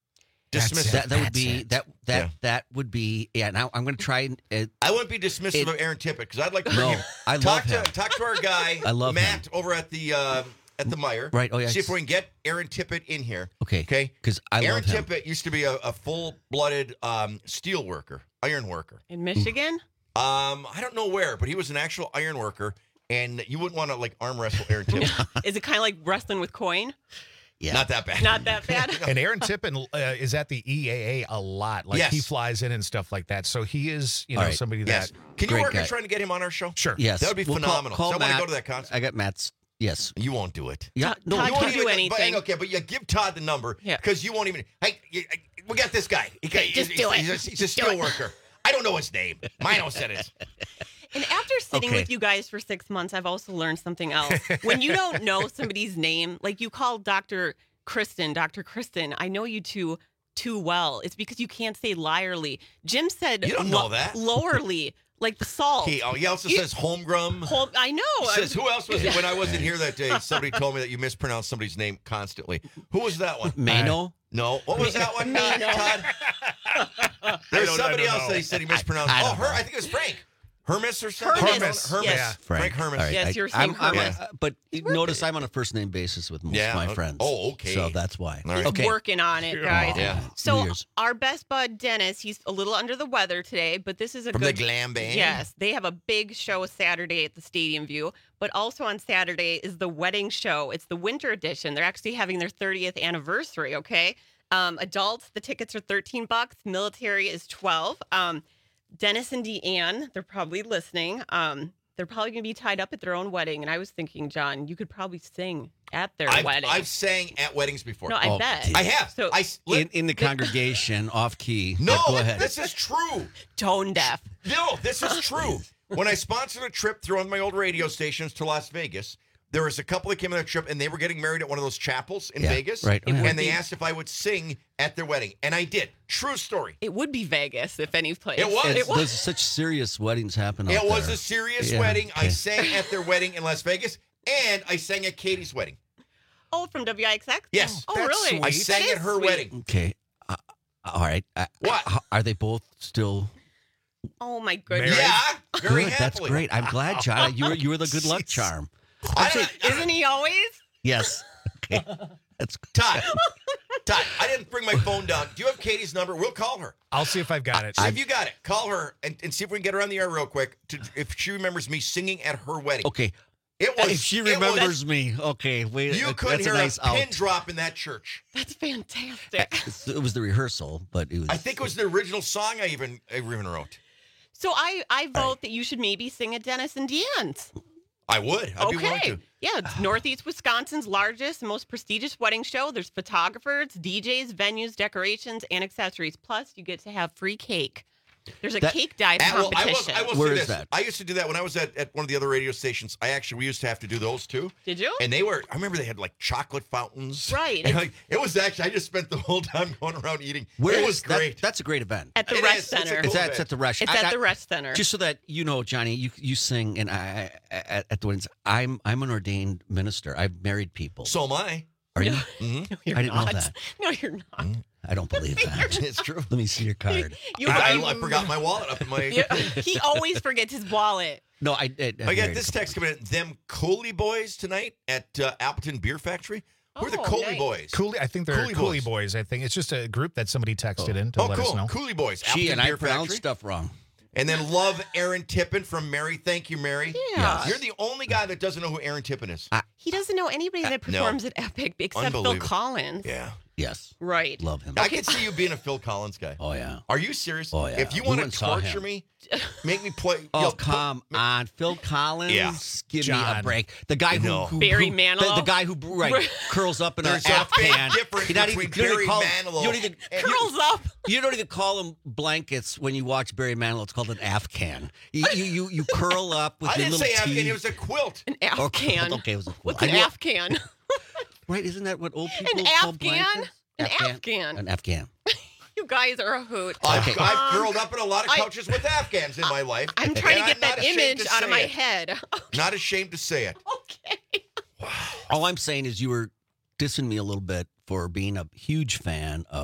Dismissive. That, that would That's be it. that that Yeah. that would be yeah. Now I'm going to try and uh, I wouldn't be dismissive It- of Aaron Tippett because I'd like to bring No, him. I love talk him. to talk to our guy. I love Matt over at the uh, at the Meyer. Right, oh, yeah, See if it's- we can get Aaron Tippett in here. okay Okay. because I Aaron love him. Tippett used to be a, a full-blooded um, steel worker, iron worker. In Michigan? Um, I don't know where, but he was an actual iron worker, and you wouldn't want to like arm wrestle Aaron Tippett. Is it kind of like wrestling with coin? Yeah. Not that bad. Not that bad. And Aaron Tippett uh, is at the E A A a lot. Like Yes. he flies in and stuff like that. So he is, you know, All right. somebody Yes. that. Can you Great work on guy. trying to get him on our show? Sure. Yes, That would be We'll call- phenomenal. Call So I want to Matt. go to that concert. I got Matt's. Yes. You won't do it. Yeah. Todd- No. Todd You won't can do even- anything. But, okay, but you give Todd the number Yeah. because you won't even. Hey, you, we got this guy. He, Okay, he's, just do he's, it. He's a, he's a Just do steel it. worker. I don't know his name. Mino said it. And after sitting Okay. with you guys for six months, I've also learned something else. When you don't know somebody's name, like you call Doctor Kristen, Doctor Kristen, I know you two too well. It's because you can't say liarly. Jim said You don't know that. lowerly, like the salt. He, oh, he also You- says homegrown. Hol- I know. He says, who else was it when I wasn't here that day? Somebody told me that you mispronounced somebody's name constantly. Who was that one? Mano. No. What was that one, uh, Todd? There's don't- I somebody don't else know. that he said he mispronounced. I oh, don't her. know. I think it was Frank. Hermes or something? Hermes, Hermes. yes. Frank, Hermes. All right, Yes, I- you were saying I'm- I'm- Hermes. uh, but notice I'm on a first name basis with most Yeah, of my okay. friends. Oh, okay. So that's why. All right. He's Okay. working on it, guys. Yeah. So New Year's. our best bud Dennis, he's a little under the weather today, but this is a From good the Glam Band? Yes, they have a big show Saturday at the Stadium View, but also on Saturday is the wedding show. It's the winter edition. They're actually having their thirtieth anniversary. Okay, um, adults the tickets are thirteen bucks. Military is twelve. Um, Dennis and Deanne, they're probably listening. Um, they're probably going to be tied up at their own wedding, and I was thinking, John, you could probably sing at their I've, wedding. I've sang at weddings before. no, I Oh, bet I have. So I, In, in the congregation, off key. no, But go ahead. this is true. tone deaf. No, this is true. When I sponsored a trip through one of my old radio stations to Las Vegas, there was a couple that came on that trip, and they were getting married at one of those chapels in Yeah, Vegas. right. It would And they be- asked if I would sing at their wedding, and I did. True story. It would be Vegas if any place. It was. It's- It was. There's such serious weddings happen out It was there. a serious Yeah, wedding. I okay. sang at their wedding in Las Vegas, and I sang at Katie's wedding. Oh, from W I X X? Yes. Oh, That's really? sweet. I That sang is at her sweet. wedding. Okay. Uh, all right. Uh, What? h- Are they both still? Oh my goodness. Yeah, very Good. That's happily. great. I'm glad, John. You were you were the good luck Jeez. charm. I don't- Isn't he always? Yes. Okay. That's Todd, Todd, I didn't bring my phone down. Do you have Katie's number? We'll call her. I'll see if I've got it. See if you got it. Call her and, and see if we can get her on the air real quick. To, if she remembers me singing at her wedding. okay. It was. If she it was- remembers me, okay. Wait. you uh, couldn't that's hear a nice a pin out. drop in that church. That's fantastic. It was the rehearsal, but it was. I think it was the original song I even I even wrote. So I, I vote that you should maybe sing at Dennis and Deanne's. I would. I'd be willing Okay. to. Yeah, it's Northeast Wisconsin's largest and most prestigious wedding show. There's photographers, D Js, venues, decorations, and accessories. Plus, you get to have free cake. There's a That- cake dive At- well, I, was, competition. I will Where say is this. that? I used to do that when I was at, at one of the other radio stations. I actually we used to have to do those too. Did you? And they were. I remember they had like chocolate fountains. Right. And like it was actually. I just spent the whole time going around eating. Where it is was that- great. that's a great event. At the It Rest is. It's a Center. cool It's at, event. it's at the Rush. It's I- at I- the Rest Center. Just so that you know, Johnny, you you sing, and I, I at, at the weddings. I'm I'm an ordained minister. I've married people. So am I. Are you? Mm-hmm. No, you're I didn't not. know that. No, you're not. I don't believe that. It's true. Let me see your card. You, I, you- I, I forgot my wallet up in my. Yeah, he always forgets his wallet. No, I. I, I got this text coming in. Them Cooley Boys tonight at uh, Appleton Beer Factory. Who are the Oh, Cooley nice. Boys? Cooley, I think they're Cooley Cooley, Boys. Boys. I think it's just a group that somebody texted in to Oh, let cool. us know. Cooley Boys. She Appleton and I Beer pronounced Factory. stuff wrong. And then love Aaron Tippin from Mary. Thank you, Mary. Yeah. You're the only guy that doesn't know who Aaron Tippin is. He doesn't know anybody that Uh, no. performs at Epic except Phil Unbelievable. Collins. Yeah. Yes, Right. love him. I can see you being a Phil Collins guy. Oh yeah. Are you serious? Oh, yeah. If you We want went to and saw torture him. me, make me play. Oh yo, come put- on, Phil Collins! Yeah. Give me a John. break. The guy who, No. who Barry who- Manilow? the, the guy who right curls up in an There's a big Afghan. difference You're not between even, you don't Barry even call, Manilow You don't even and- Curls up. You don't even call them blankets when you watch Barry Manilow. It's called an Afghan. You you you, you curl up with I your didn't little say Afghan. teeth. It was a quilt. An Or- Afghan. Okay, it was a quilt. What's an I know- Afghan? Right? Isn't that what old people An call Afghan? blankets? An Afghan. An Afghan. You guys are a hoot. I've, Okay. I've Um, curled up in a lot of I- couches with Afghans in my life. I'm trying and to get I'm not that ashamed image to out of say my it. head. Not ashamed to say it. Okay. All I'm saying is you were dissing me a little bit for being a huge fan of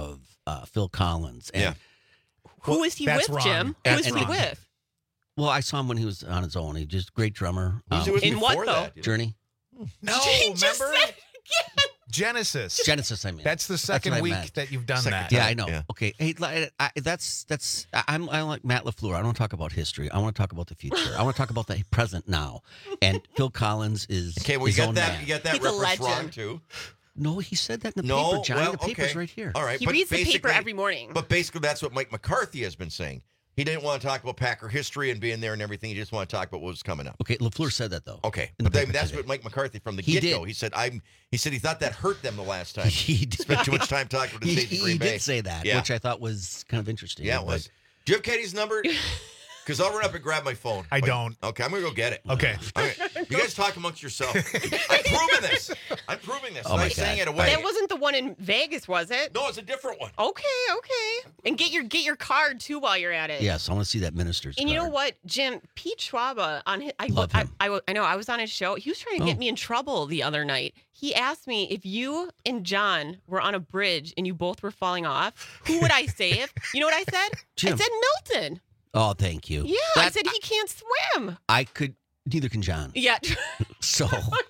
uh, Phil Collins. And Yeah. Who is he that's with, wrong. Jim? Who That's is he wrong. with? Well, I saw him when he was on his own. He just great drummer. Who's he Um, with In what, before though? that? Journey. No, He just remember? said it again. Genesis. Genesis, I mean. That's the what second I week meant. that you've done Second that. Yeah, I know. Yeah. Okay, hey, li- I, that's that's. I- I'm I like Matt LaFleur. I don't want to talk about history. I want to talk about the future. I want to talk about the present now. And Phil Collins is Okay, we his got own that. man. You got that He's a reference wrong legend. too. No, he said that in the No, paper, Johnny. well, the paper's okay. right here. All right, He but reads the paper basically- every morning. But basically, that's what Mike McCarthy has been saying. He didn't want to talk about Packer history and being there and everything. He just wanted to talk about what was coming up. Okay, LaFleur said that though. Okay, In the but then paper that's today. what Mike McCarthy from the He get go. did. He said, "I'm." He said he thought that hurt them the last time. He did. Spent too much time talking to the He, state of Green he Bay. did say that, Yeah. which I thought was kind of interesting. Yeah, it but- was. Do you have Katie's number? Because I'll run up and grab my phone. I don't. Okay, I'm gonna go get it. Okay. Okay. You guys talk amongst yourself. I'm proving this. I'm proving this. Oh I'm my not saying God. it away. That wasn't the one in Vegas, was it? No, it's a different one. Okay, okay. And get your get your card too while you're at it. Yes, I want to see that minister's And you know card. what, Jim? Pete Schwaba on his, I, Love I, him. I, I know I was on his show. He was trying to Oh. get me in trouble the other night. He asked me if you and John were on a bridge and you both were falling off, who would I save? You know what I said? Jim. I said Milton. Oh, thank you. Yeah, I That- said he can't swim. I could. Neither can John. Yeah. So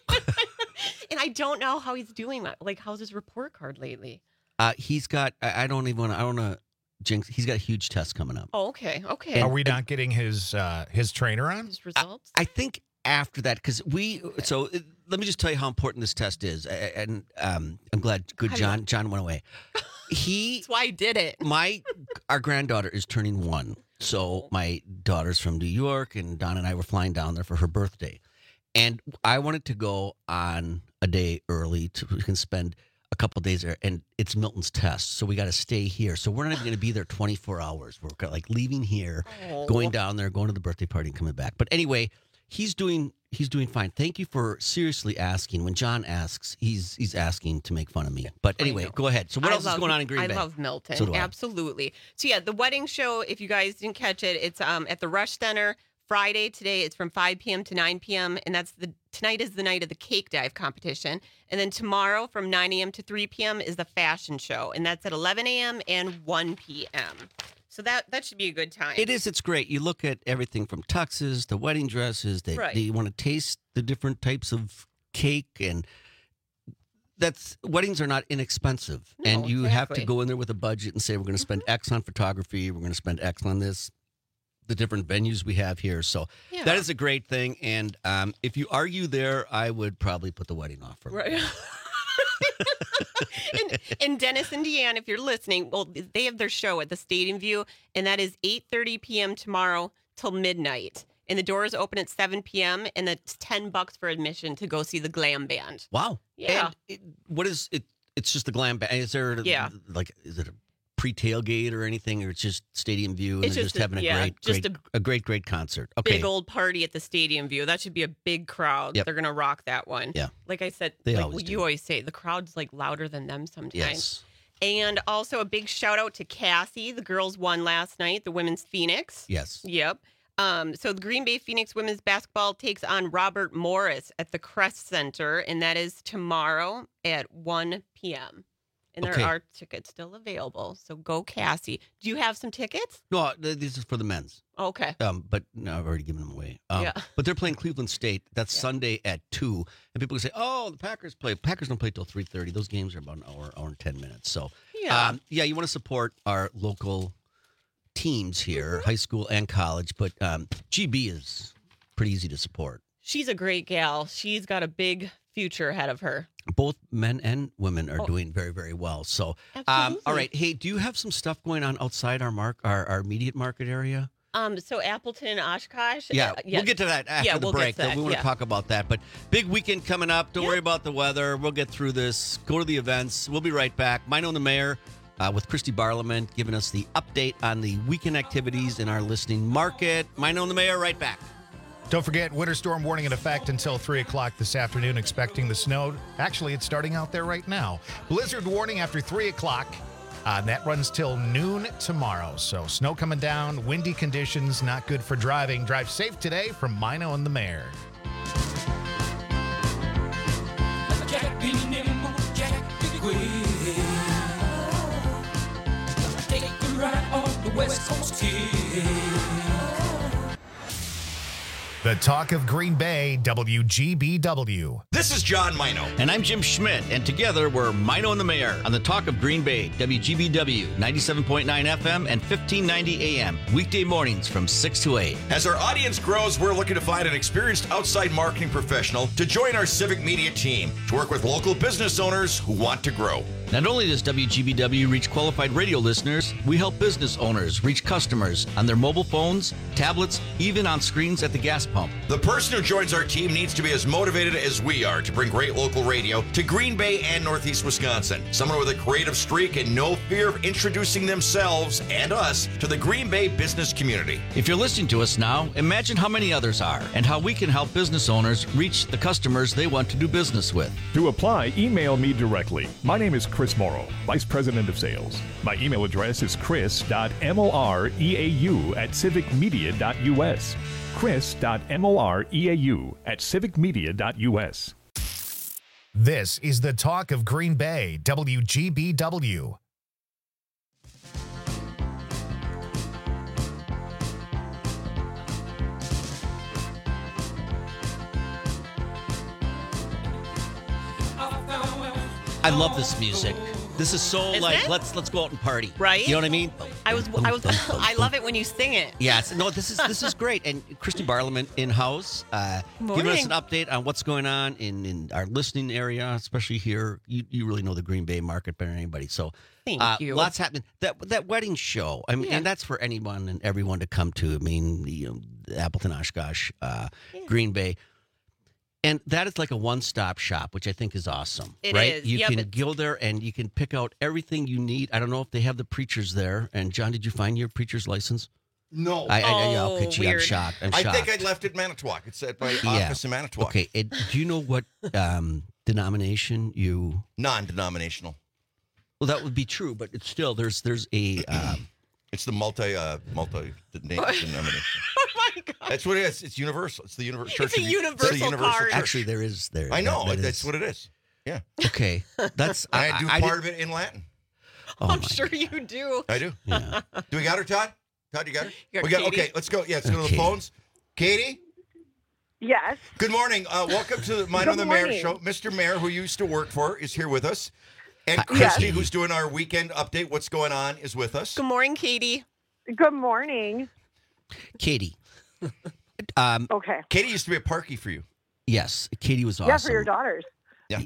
And I don't know how he's doing that. Like, how's his report card lately? uh, he's got. I, I don't even. want to I don't want to jinx. He's got a huge test coming up. Oh, okay, okay. Are we not getting his uh, his trainer on? His results? I think after that, because we. So uh, let me just tell you how important this test is, A- and um, I'm glad. Good, I John. John went away. He. That's why I did it. My our granddaughter is turning one, so my daughter's from New York, and Don and I were flying down there for her birthday, and I wanted to go on a day early to we can spend a couple days there, and it's Milton's test, so we got to stay here. So we're not even going to be there twenty-four hours. We're kinda like leaving here, Oh. going down there, going to the birthday party, and coming back. But anyway, he's doing he's doing fine. Thank you for seriously asking. When John asks, he's he's asking to make fun of me. But anyway, go ahead. So what I else love- is going on in Green I Bay? love Milton. So do I. Absolutely. So yeah, the wedding show, if you guys didn't catch it, it's um at the Rush Center Friday today. It's from five p.m. to nine p.m. and that's the tonight is the night of the cake dive competition. And then tomorrow from nine a.m. to three p.m. is the fashion show, and that's at eleven a.m. and one p.m. So that that should be a good time. It is. It's great. You look at everything from tuxes to wedding dresses. They, Right. they want to taste the different types of cake, and that's weddings are not inexpensive. No, and you have to exactly. go in there with a budget and say we're going to spend X on photography. We're going to spend X on this. The different venues we have here. So Yeah. that is a great thing. And um, if you argue there, I would probably put the wedding off for me. Right. and, and Dennis and Deanne, if you're listening, well, they have their show at the Stadium View, and that is eight thirty p.m. tomorrow till midnight. And the doors open at seven p.m. and it's ten bucks for admission to go see the glam band. Wow. Yeah. And it, what is it? It's just the glam band. Is there Yeah. like is it a pre-tailgate or anything, or it's just Stadium View and It's they're just just, a- having a yeah, great, just great, a a, great, great concert. Okay. Big old party at the Stadium View. That should be a big crowd. Yep. They're gonna rock that one. Yeah. Like I said, They like always what do. you always say, the crowd's like louder than them sometimes. Yes. And also a big shout out to Cassie. The girls won last night, the women's Phoenix. Yes. Yep. Um, so the Green Bay Phoenix women's basketball takes on Robert Morris at the Crest Center, and that is tomorrow at one p.m. And there Okay. are tickets still available. So go Cassie. Do you have some tickets? No, th- this is for the men's. Okay. Um, but no, I've already given them away. Um, Yeah. But they're playing Cleveland State. That's Sunday at two. And people say, "Oh, the Packers play." Packers don't play till three thirty. Those games are about an hour, hour and ten minutes. So, Yeah. um, yeah, you want to support our local teams here, high school and college. But um, G B is pretty easy to support. She's a great gal. She's got a big future ahead of her. Both men and women are Oh. doing very, very well. So, um, Absolutely. all right. Hey, do you have some stuff going on outside our mark, our, our immediate market area? Um, so Appleton and Oshkosh. Yeah, uh, we'll get to that after Yeah, the we'll get break. to that, We want yeah. to talk about that. But big weekend coming up. Don't worry about the weather. We'll get through this. Go to the events. We'll be right back. Mine on the Mayor uh, with Christy Barlament giving us the update on the weekend activities in our listening market. Mine on the Mayor, right back. Don't forget, winter storm warning in effect until three o'clock this afternoon, expecting the snow. Actually, it's starting out there right now. Blizzard warning after three o'clock. Uh, and that runs till noon tomorrow. So snow coming down, windy conditions, not good for driving. Drive safe today from Mino and the Mayor. The talk of Green Bay, W G B W. This is John Mino. And I'm Jim Schmidt, and together we're Mino and the Mayor on the Talk of Green Bay, W G B W, ninety-seven point nine F M and fifteen ninety A M, weekday mornings from six to eight. As our audience grows, we're looking to find an experienced outside marketing professional to join our civic media team to work with local business owners who want to grow. Not only does W G B W reach qualified radio listeners, we help business owners reach customers on their mobile phones, tablets, even on screens at the gas pump. The person who joins our team needs to be as motivated as we are to bring great local radio to Green Bay and Northeast Wisconsin. Someone with a creative streak and no fear of introducing themselves and us to the Green Bay business community. If you're listening to us now, imagine how many others are and how we can help business owners reach the customers they want to do business with. To apply, email me directly. My name is Chris Morrow, Vice President of Sales. My email address is chris dot moreau at civic media dot u s. chris dot moreau at civic media dot u s. This is the talk of Green Bay, W G B W. I love this music. This is so Isn't like it? let's let's go out and party. Right? You know what I mean? I was, I was, I love it when you sing it. Yes. No, this is this is great. And Christy Barliman in house, uh, giving us Morning. an update on what's going on in, in our listening area, especially here. You you really know the Green Bay market better than anybody. So Thank uh, you. lots happening. That that wedding show. I mean, Yeah. and that's for anyone and everyone to come to. I mean, you know, Appleton, Oshkosh, uh, Green Bay. And that is like a one-stop shop, which I think is awesome. It right? is. You Yep, can it's- go there and you can pick out everything you need. I don't know if they have the preachers there. And John, did you find your preacher's license? No. I, I, I, Oh, okay, gee, I'm weird. shocked. I'm I shocked. think I left it in Manitowoc. It's at my Yeah. office in Manitowoc. Okay, and do you know what um, denomination you? Non-denominational. Well, that would be true, but it's still there's there's a. Um, It's the multi uh, multi denomination. Oh my God. That's what it is. It's universal. It's the universal. It's a church of- universal it's the universal card. church. actually, there is there. I know. that- that that's is- what it is. Yeah. Okay, that's I, do I, part did- of it in Latin. Oh I'm my sure you do. I do. Yeah. Do we got her, Todd? Todd, you got her? You got we got. Katie? Okay, let's go. Yeah, let's go to Okay. the phones. Katie. Yes. Good morning. Uh, welcome to the Mind on Good the Mayor morning. show. Mister Mayor, who you used to work for, is here with us. And Hi- Christy, Yes. who's doing our weekend update, what's going on, is with us. Good morning, Katie. Good morning. Katie. Um, Okay. Katie used to be a parky for you. yes, Katie was awesome. Yeah, for your daughters. Yeah.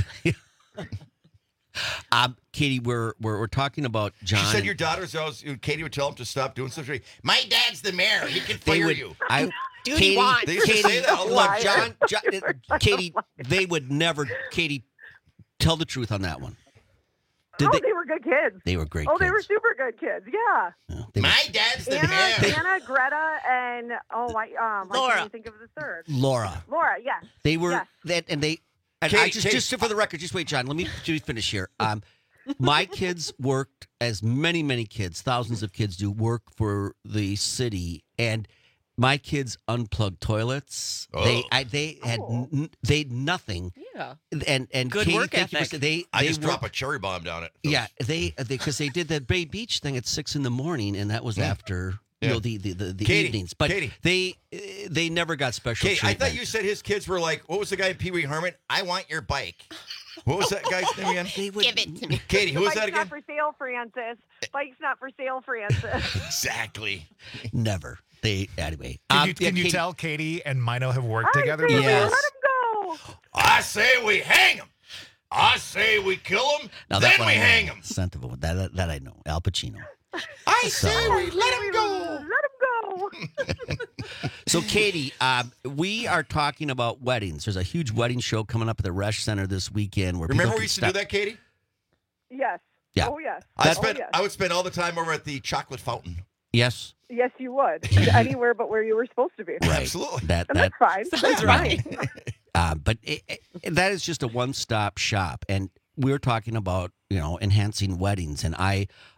Um, Katie, we're, we're we're talking about John. She said and- your daughters always, Katie would tell them to stop doing stuff. My dad's the mayor. He can they fire would, you. I, Dude, Katie, want. They used to Katie, say that all the look, time. John, John, Katie, they would never. Katie, tell the truth on that one. Did oh, they? they, were good kids. They were great. Oh, they were kids. super good kids. Yeah. Yeah, they were- My dad's the Anna, mayor. Anna, Greta, and oh, I um, I Laura. can't even think of the third. Laura. Laura. Yes. They were Yes. that, and they. And I Kate, just, Kate. just for the record, just wait, John. Let me just finish here. Um, my kids worked, as many, many kids, thousands of kids do work for the city, and my kids unplugged toilets. They, Oh. I, they had, Oh. n- they had nothing, Yeah. and and Good Katie, work thank you for ethic. saying- They, I they just worked- drop a cherry bomb down it. Yeah, they because they, did that Bay Beach thing at six in the morning, and that was Yeah. after Yeah. you know the the, the, the Katie, evenings. But Katie. they uh, they never got special Kate, I treatment. thought you said his kids were like, what was the guy in Pee Wee Herman? I want your bike. What was that guy's name again? They would, Give it to me. Katie, who was Bike's that again? not for sale, Francis. Bike's not for sale, Francis. Exactly. never. They anyway. Can Um, you, yeah, can you Katie- tell Katie and Mino have worked I together? say, before? Yes. Let him go. I say we hang him. I say we kill him. Now then that one we I know. hang him. Sensible. That, that that I know. Al Pacino. I So- say we let him go. Let him go. So, Katie, um, we are talking about weddings. There's a huge wedding show coming up at the Resch Center this weekend. Where Remember people we can used to stop- do that, Katie? Yes. Yeah. Oh, yes. I oh, spent yes. I would spend all the time over at the chocolate fountain. Yes. Yes, you would. Anywhere but where you were supposed to be. Right. Absolutely. That And that. that's fine. That's Yeah. fine. Uh, but it, it, that is just a one-stop shop, and we're talking about you know enhancing weddings. And I,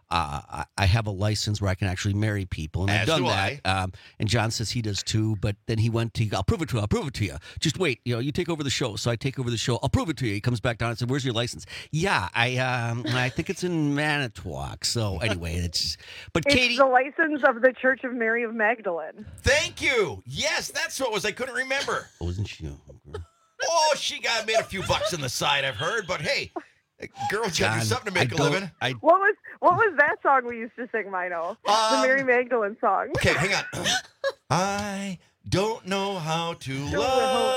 uh, I- I have a license where I can actually marry people, and I've As done do that. Um, and John says he does too, but then he went to, I'll prove it to you, I'll prove it to you. Just wait, you know, you take over the show. So I take over the show, I'll prove it to you. He comes back down and said, where's your license? Yeah, I um, I think it's in Manitowoc. So anyway, it's, but It's Katie. the license of the Church of Mary of Magdalene. Thank you. Yes, that's what it was. I couldn't remember. Wasn't she? Oh, she got made a few bucks on the side, I've heard. But hey, girls got to John, do something to make I a don't- living. I, What was what was that song we used to sing, Mino? the Um, Mary Magdalene song. Okay, hang on. I don't know how to Don't know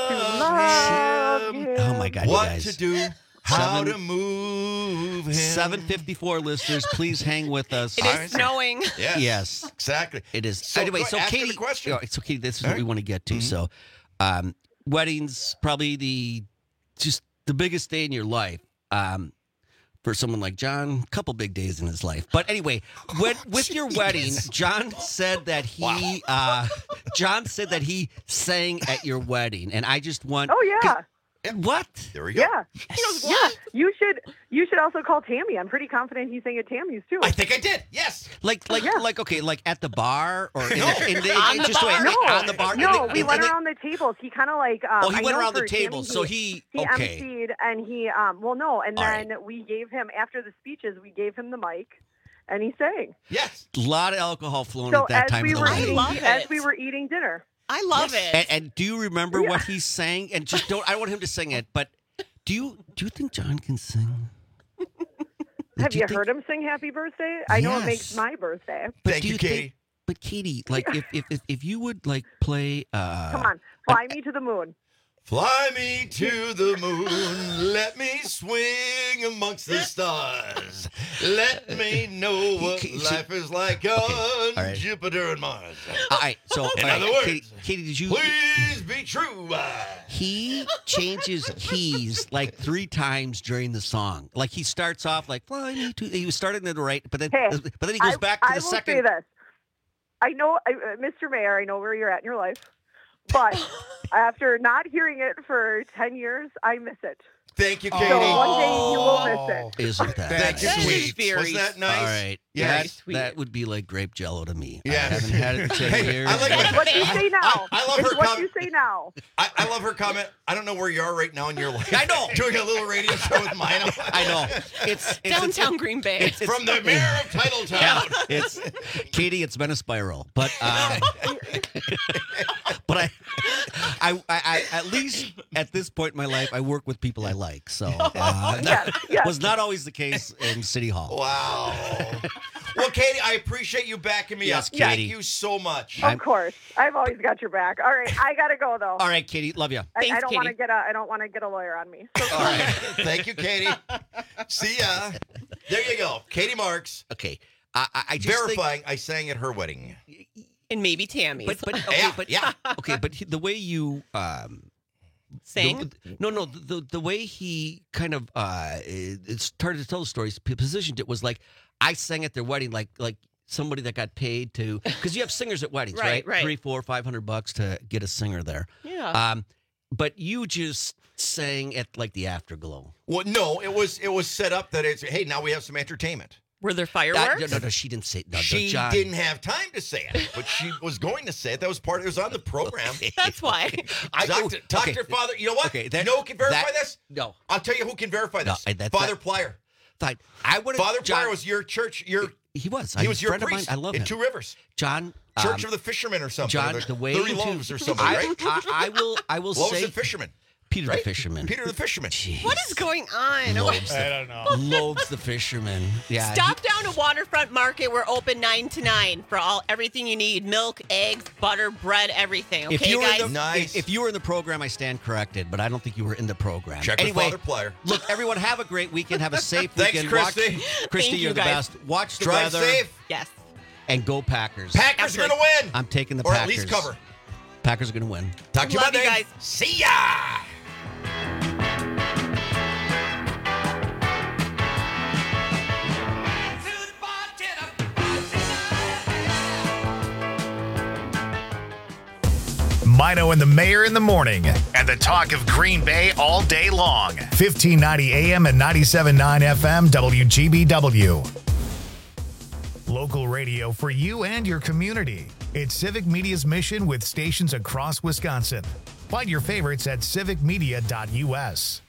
love how to him. love Oh my God, you What guys. to do, how Seven- to move him. seven fifty-four listeners, please hang with us. It is snowing. Yes, Yes. exactly. It is. So anyway, go- so ask her Katie, the question. yeah, so Katie, this is All what we right. want to get to. Mhm. So, um, weddings probably the just the biggest day in your life. Um, for someone like John, a couple big days in his life. But anyway, when, with your wedding, John said that he, uh, John said that he sang at your wedding, and I just want. Oh yeah. What? There we go. Yeah. Yeah. You should you should also call Tammy. I'm pretty confident he sang at Tammy's too. I think I did. Yes. Like, like, like, okay, like at the bar or in No. the, in the, On in the just bar. wait, No, on the bar. in No, the- we in went the- around the tables. He kind of like. Um, Oh, he I went know around the for Tammy, tables, so he- he okay. emceed and he um well no and All then we gave him after the speeches we gave him the mic and he sang. Yes. A lot of alcohol flowing So at that as time we of the were wedding. eating, love as it. we were eating dinner. I love it. And, and do you remember Yeah. what he sang? And just don't. I don't want him to sing it, but do you do you think John can sing? Have Do you think- heard him sing Happy Birthday? I know it makes Yes. my birthday. But Thank do you, think- Katie. But Katie, like if, if if if you would like play. Uh, Come on, fly me to the moon. Fly me to the moon, let me swing amongst the stars. Let me know what Okay, so- life is like on all right. Jupiter and Mars. All right. So, In all right, other words, Katie, Katie, did you? Please be true. He changes keys like three times during the song. Like he starts off like "Fly me to." He was starting to the right, but then Hey, but then he goes I, back to I the will second. say this. I know, I, uh, Mister Mayor, I know where you're at in your life, but after not hearing it for ten years, I miss it. Thank you, So Katie. one day you will miss it. Isn't that? Thank you, That is sweet. very Wasn't that nice? All right. Yeah. That, that would be like grape jello to me. I Yes. haven't had it in ten Hey, years. I like It's what you say now. I love it's her what com- you say now. I, I love her comment. I don't know where you are right now in your life. I know. Doing a little radio show with mine. I know. It's, it's Downtown it's, Green Bay. it's- From the mayor of Titletown. Yeah, it's Katie. It's been a spiral, but um, but I, I, I, I, at least at this point in my life, I work with people I like. So uh, that Yes, yes. was not always the case in City Hall. Wow. Well, Katie, I appreciate you backing me Yes, up. Thank Katie. you so much. Of course, I've always got your back. All right, I gotta go though. All right, Katie, love you. I, I Thanks, don't want to Katie. get a I don't want to get a lawyer on me. So All right. Thank you, Katie. See ya. There you go. Katie Marks Okay, I, I, I just think- verifying I sang at her wedding. And maybe Tammy's. but but okay, Yeah, but yeah. okay, but he- the way you um. Sang? The, no, no. The, the the way he kind of uh, it it started to tell the stories, p- positioned it was like I sang at their wedding, like like somebody that got paid to, because you have singers at weddings, Right, right? right. Three, four, five hundred bucks to get a singer there. Yeah. Um, but you just sang at like the afterglow. Well, no, it was it was set up that it's hey, now we have some entertainment. Were there Uh, fireworks? no, no, no, she didn't say. No, no, She John. didn't have time to say it, but she was going to say it. That was part. It was on the program. That's why. I talked to, talked okay. to her father. You know what? Okay, that- you know who can verify that- this? No, I'll tell you who can verify No, this. I- that's Father not- Plyer. fine. I would. Father John, Plyer was your church. Your He was. he I'm was a your friend priest of mine. I love in him. Two Rivers. John. Church um, of the Fishermen or something. John, or the way Thirty to- Loaves or something, I, right? I, I will. I will Loaves say and Fishermen. Peter Right? the Fisherman. Peter the Fisherman. What is going on? Loaves I the, don't know. Loaves the Fisherman. Yeah. Stop down to Waterfront Market. We're open nine to nine for all everything you need: milk, eggs, butter, bread, everything. he- Okay, if you were guys. in the, Nice. if, if you were in the program, I stand corrected, but I don't think you were in the program. Check anyway, with Father Plyer. look, everyone, have a great weekend. Have a safe Thanks, weekend. Christy. Watch, Christy, Thank you're you, the guys. best. Watch the Drive weather safe. Yes. and go Packers. Packers are going to win. I'm taking the or Packers. at least cover. Packers are going to win. Talk to you Love you Monday. guys. See ya. Mino and the Mayor in the morning, and the talk of Green Bay all day long. fifteen ninety A M and ninety-seven point nine F M, W G B W. Local radio for you and your community. It's Civic Media's mission with stations across Wisconsin. Find your favorites at civic media dot u s.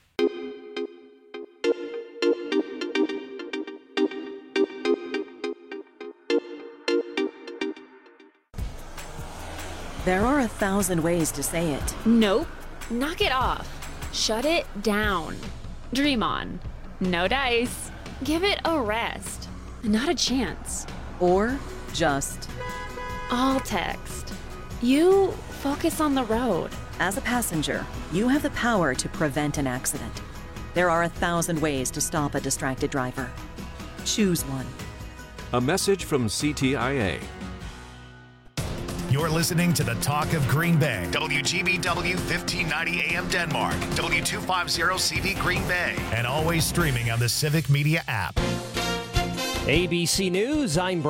There are a thousand ways to say it. Nope. Knock it off. Shut it down. Dream on. No dice. Give it a rest. Not a chance. Or just all text. You focus on the road. As a passenger, you have the power to prevent an accident. There are a thousand ways to stop a distracted driver. Choose one. A message from C T I A. You're listening to the Talk of Green Bay. W G B W fifteen ninety A M Denmark. W two fifty C V Green Bay. And always streaming on the Civic Media app. A B C News, I'm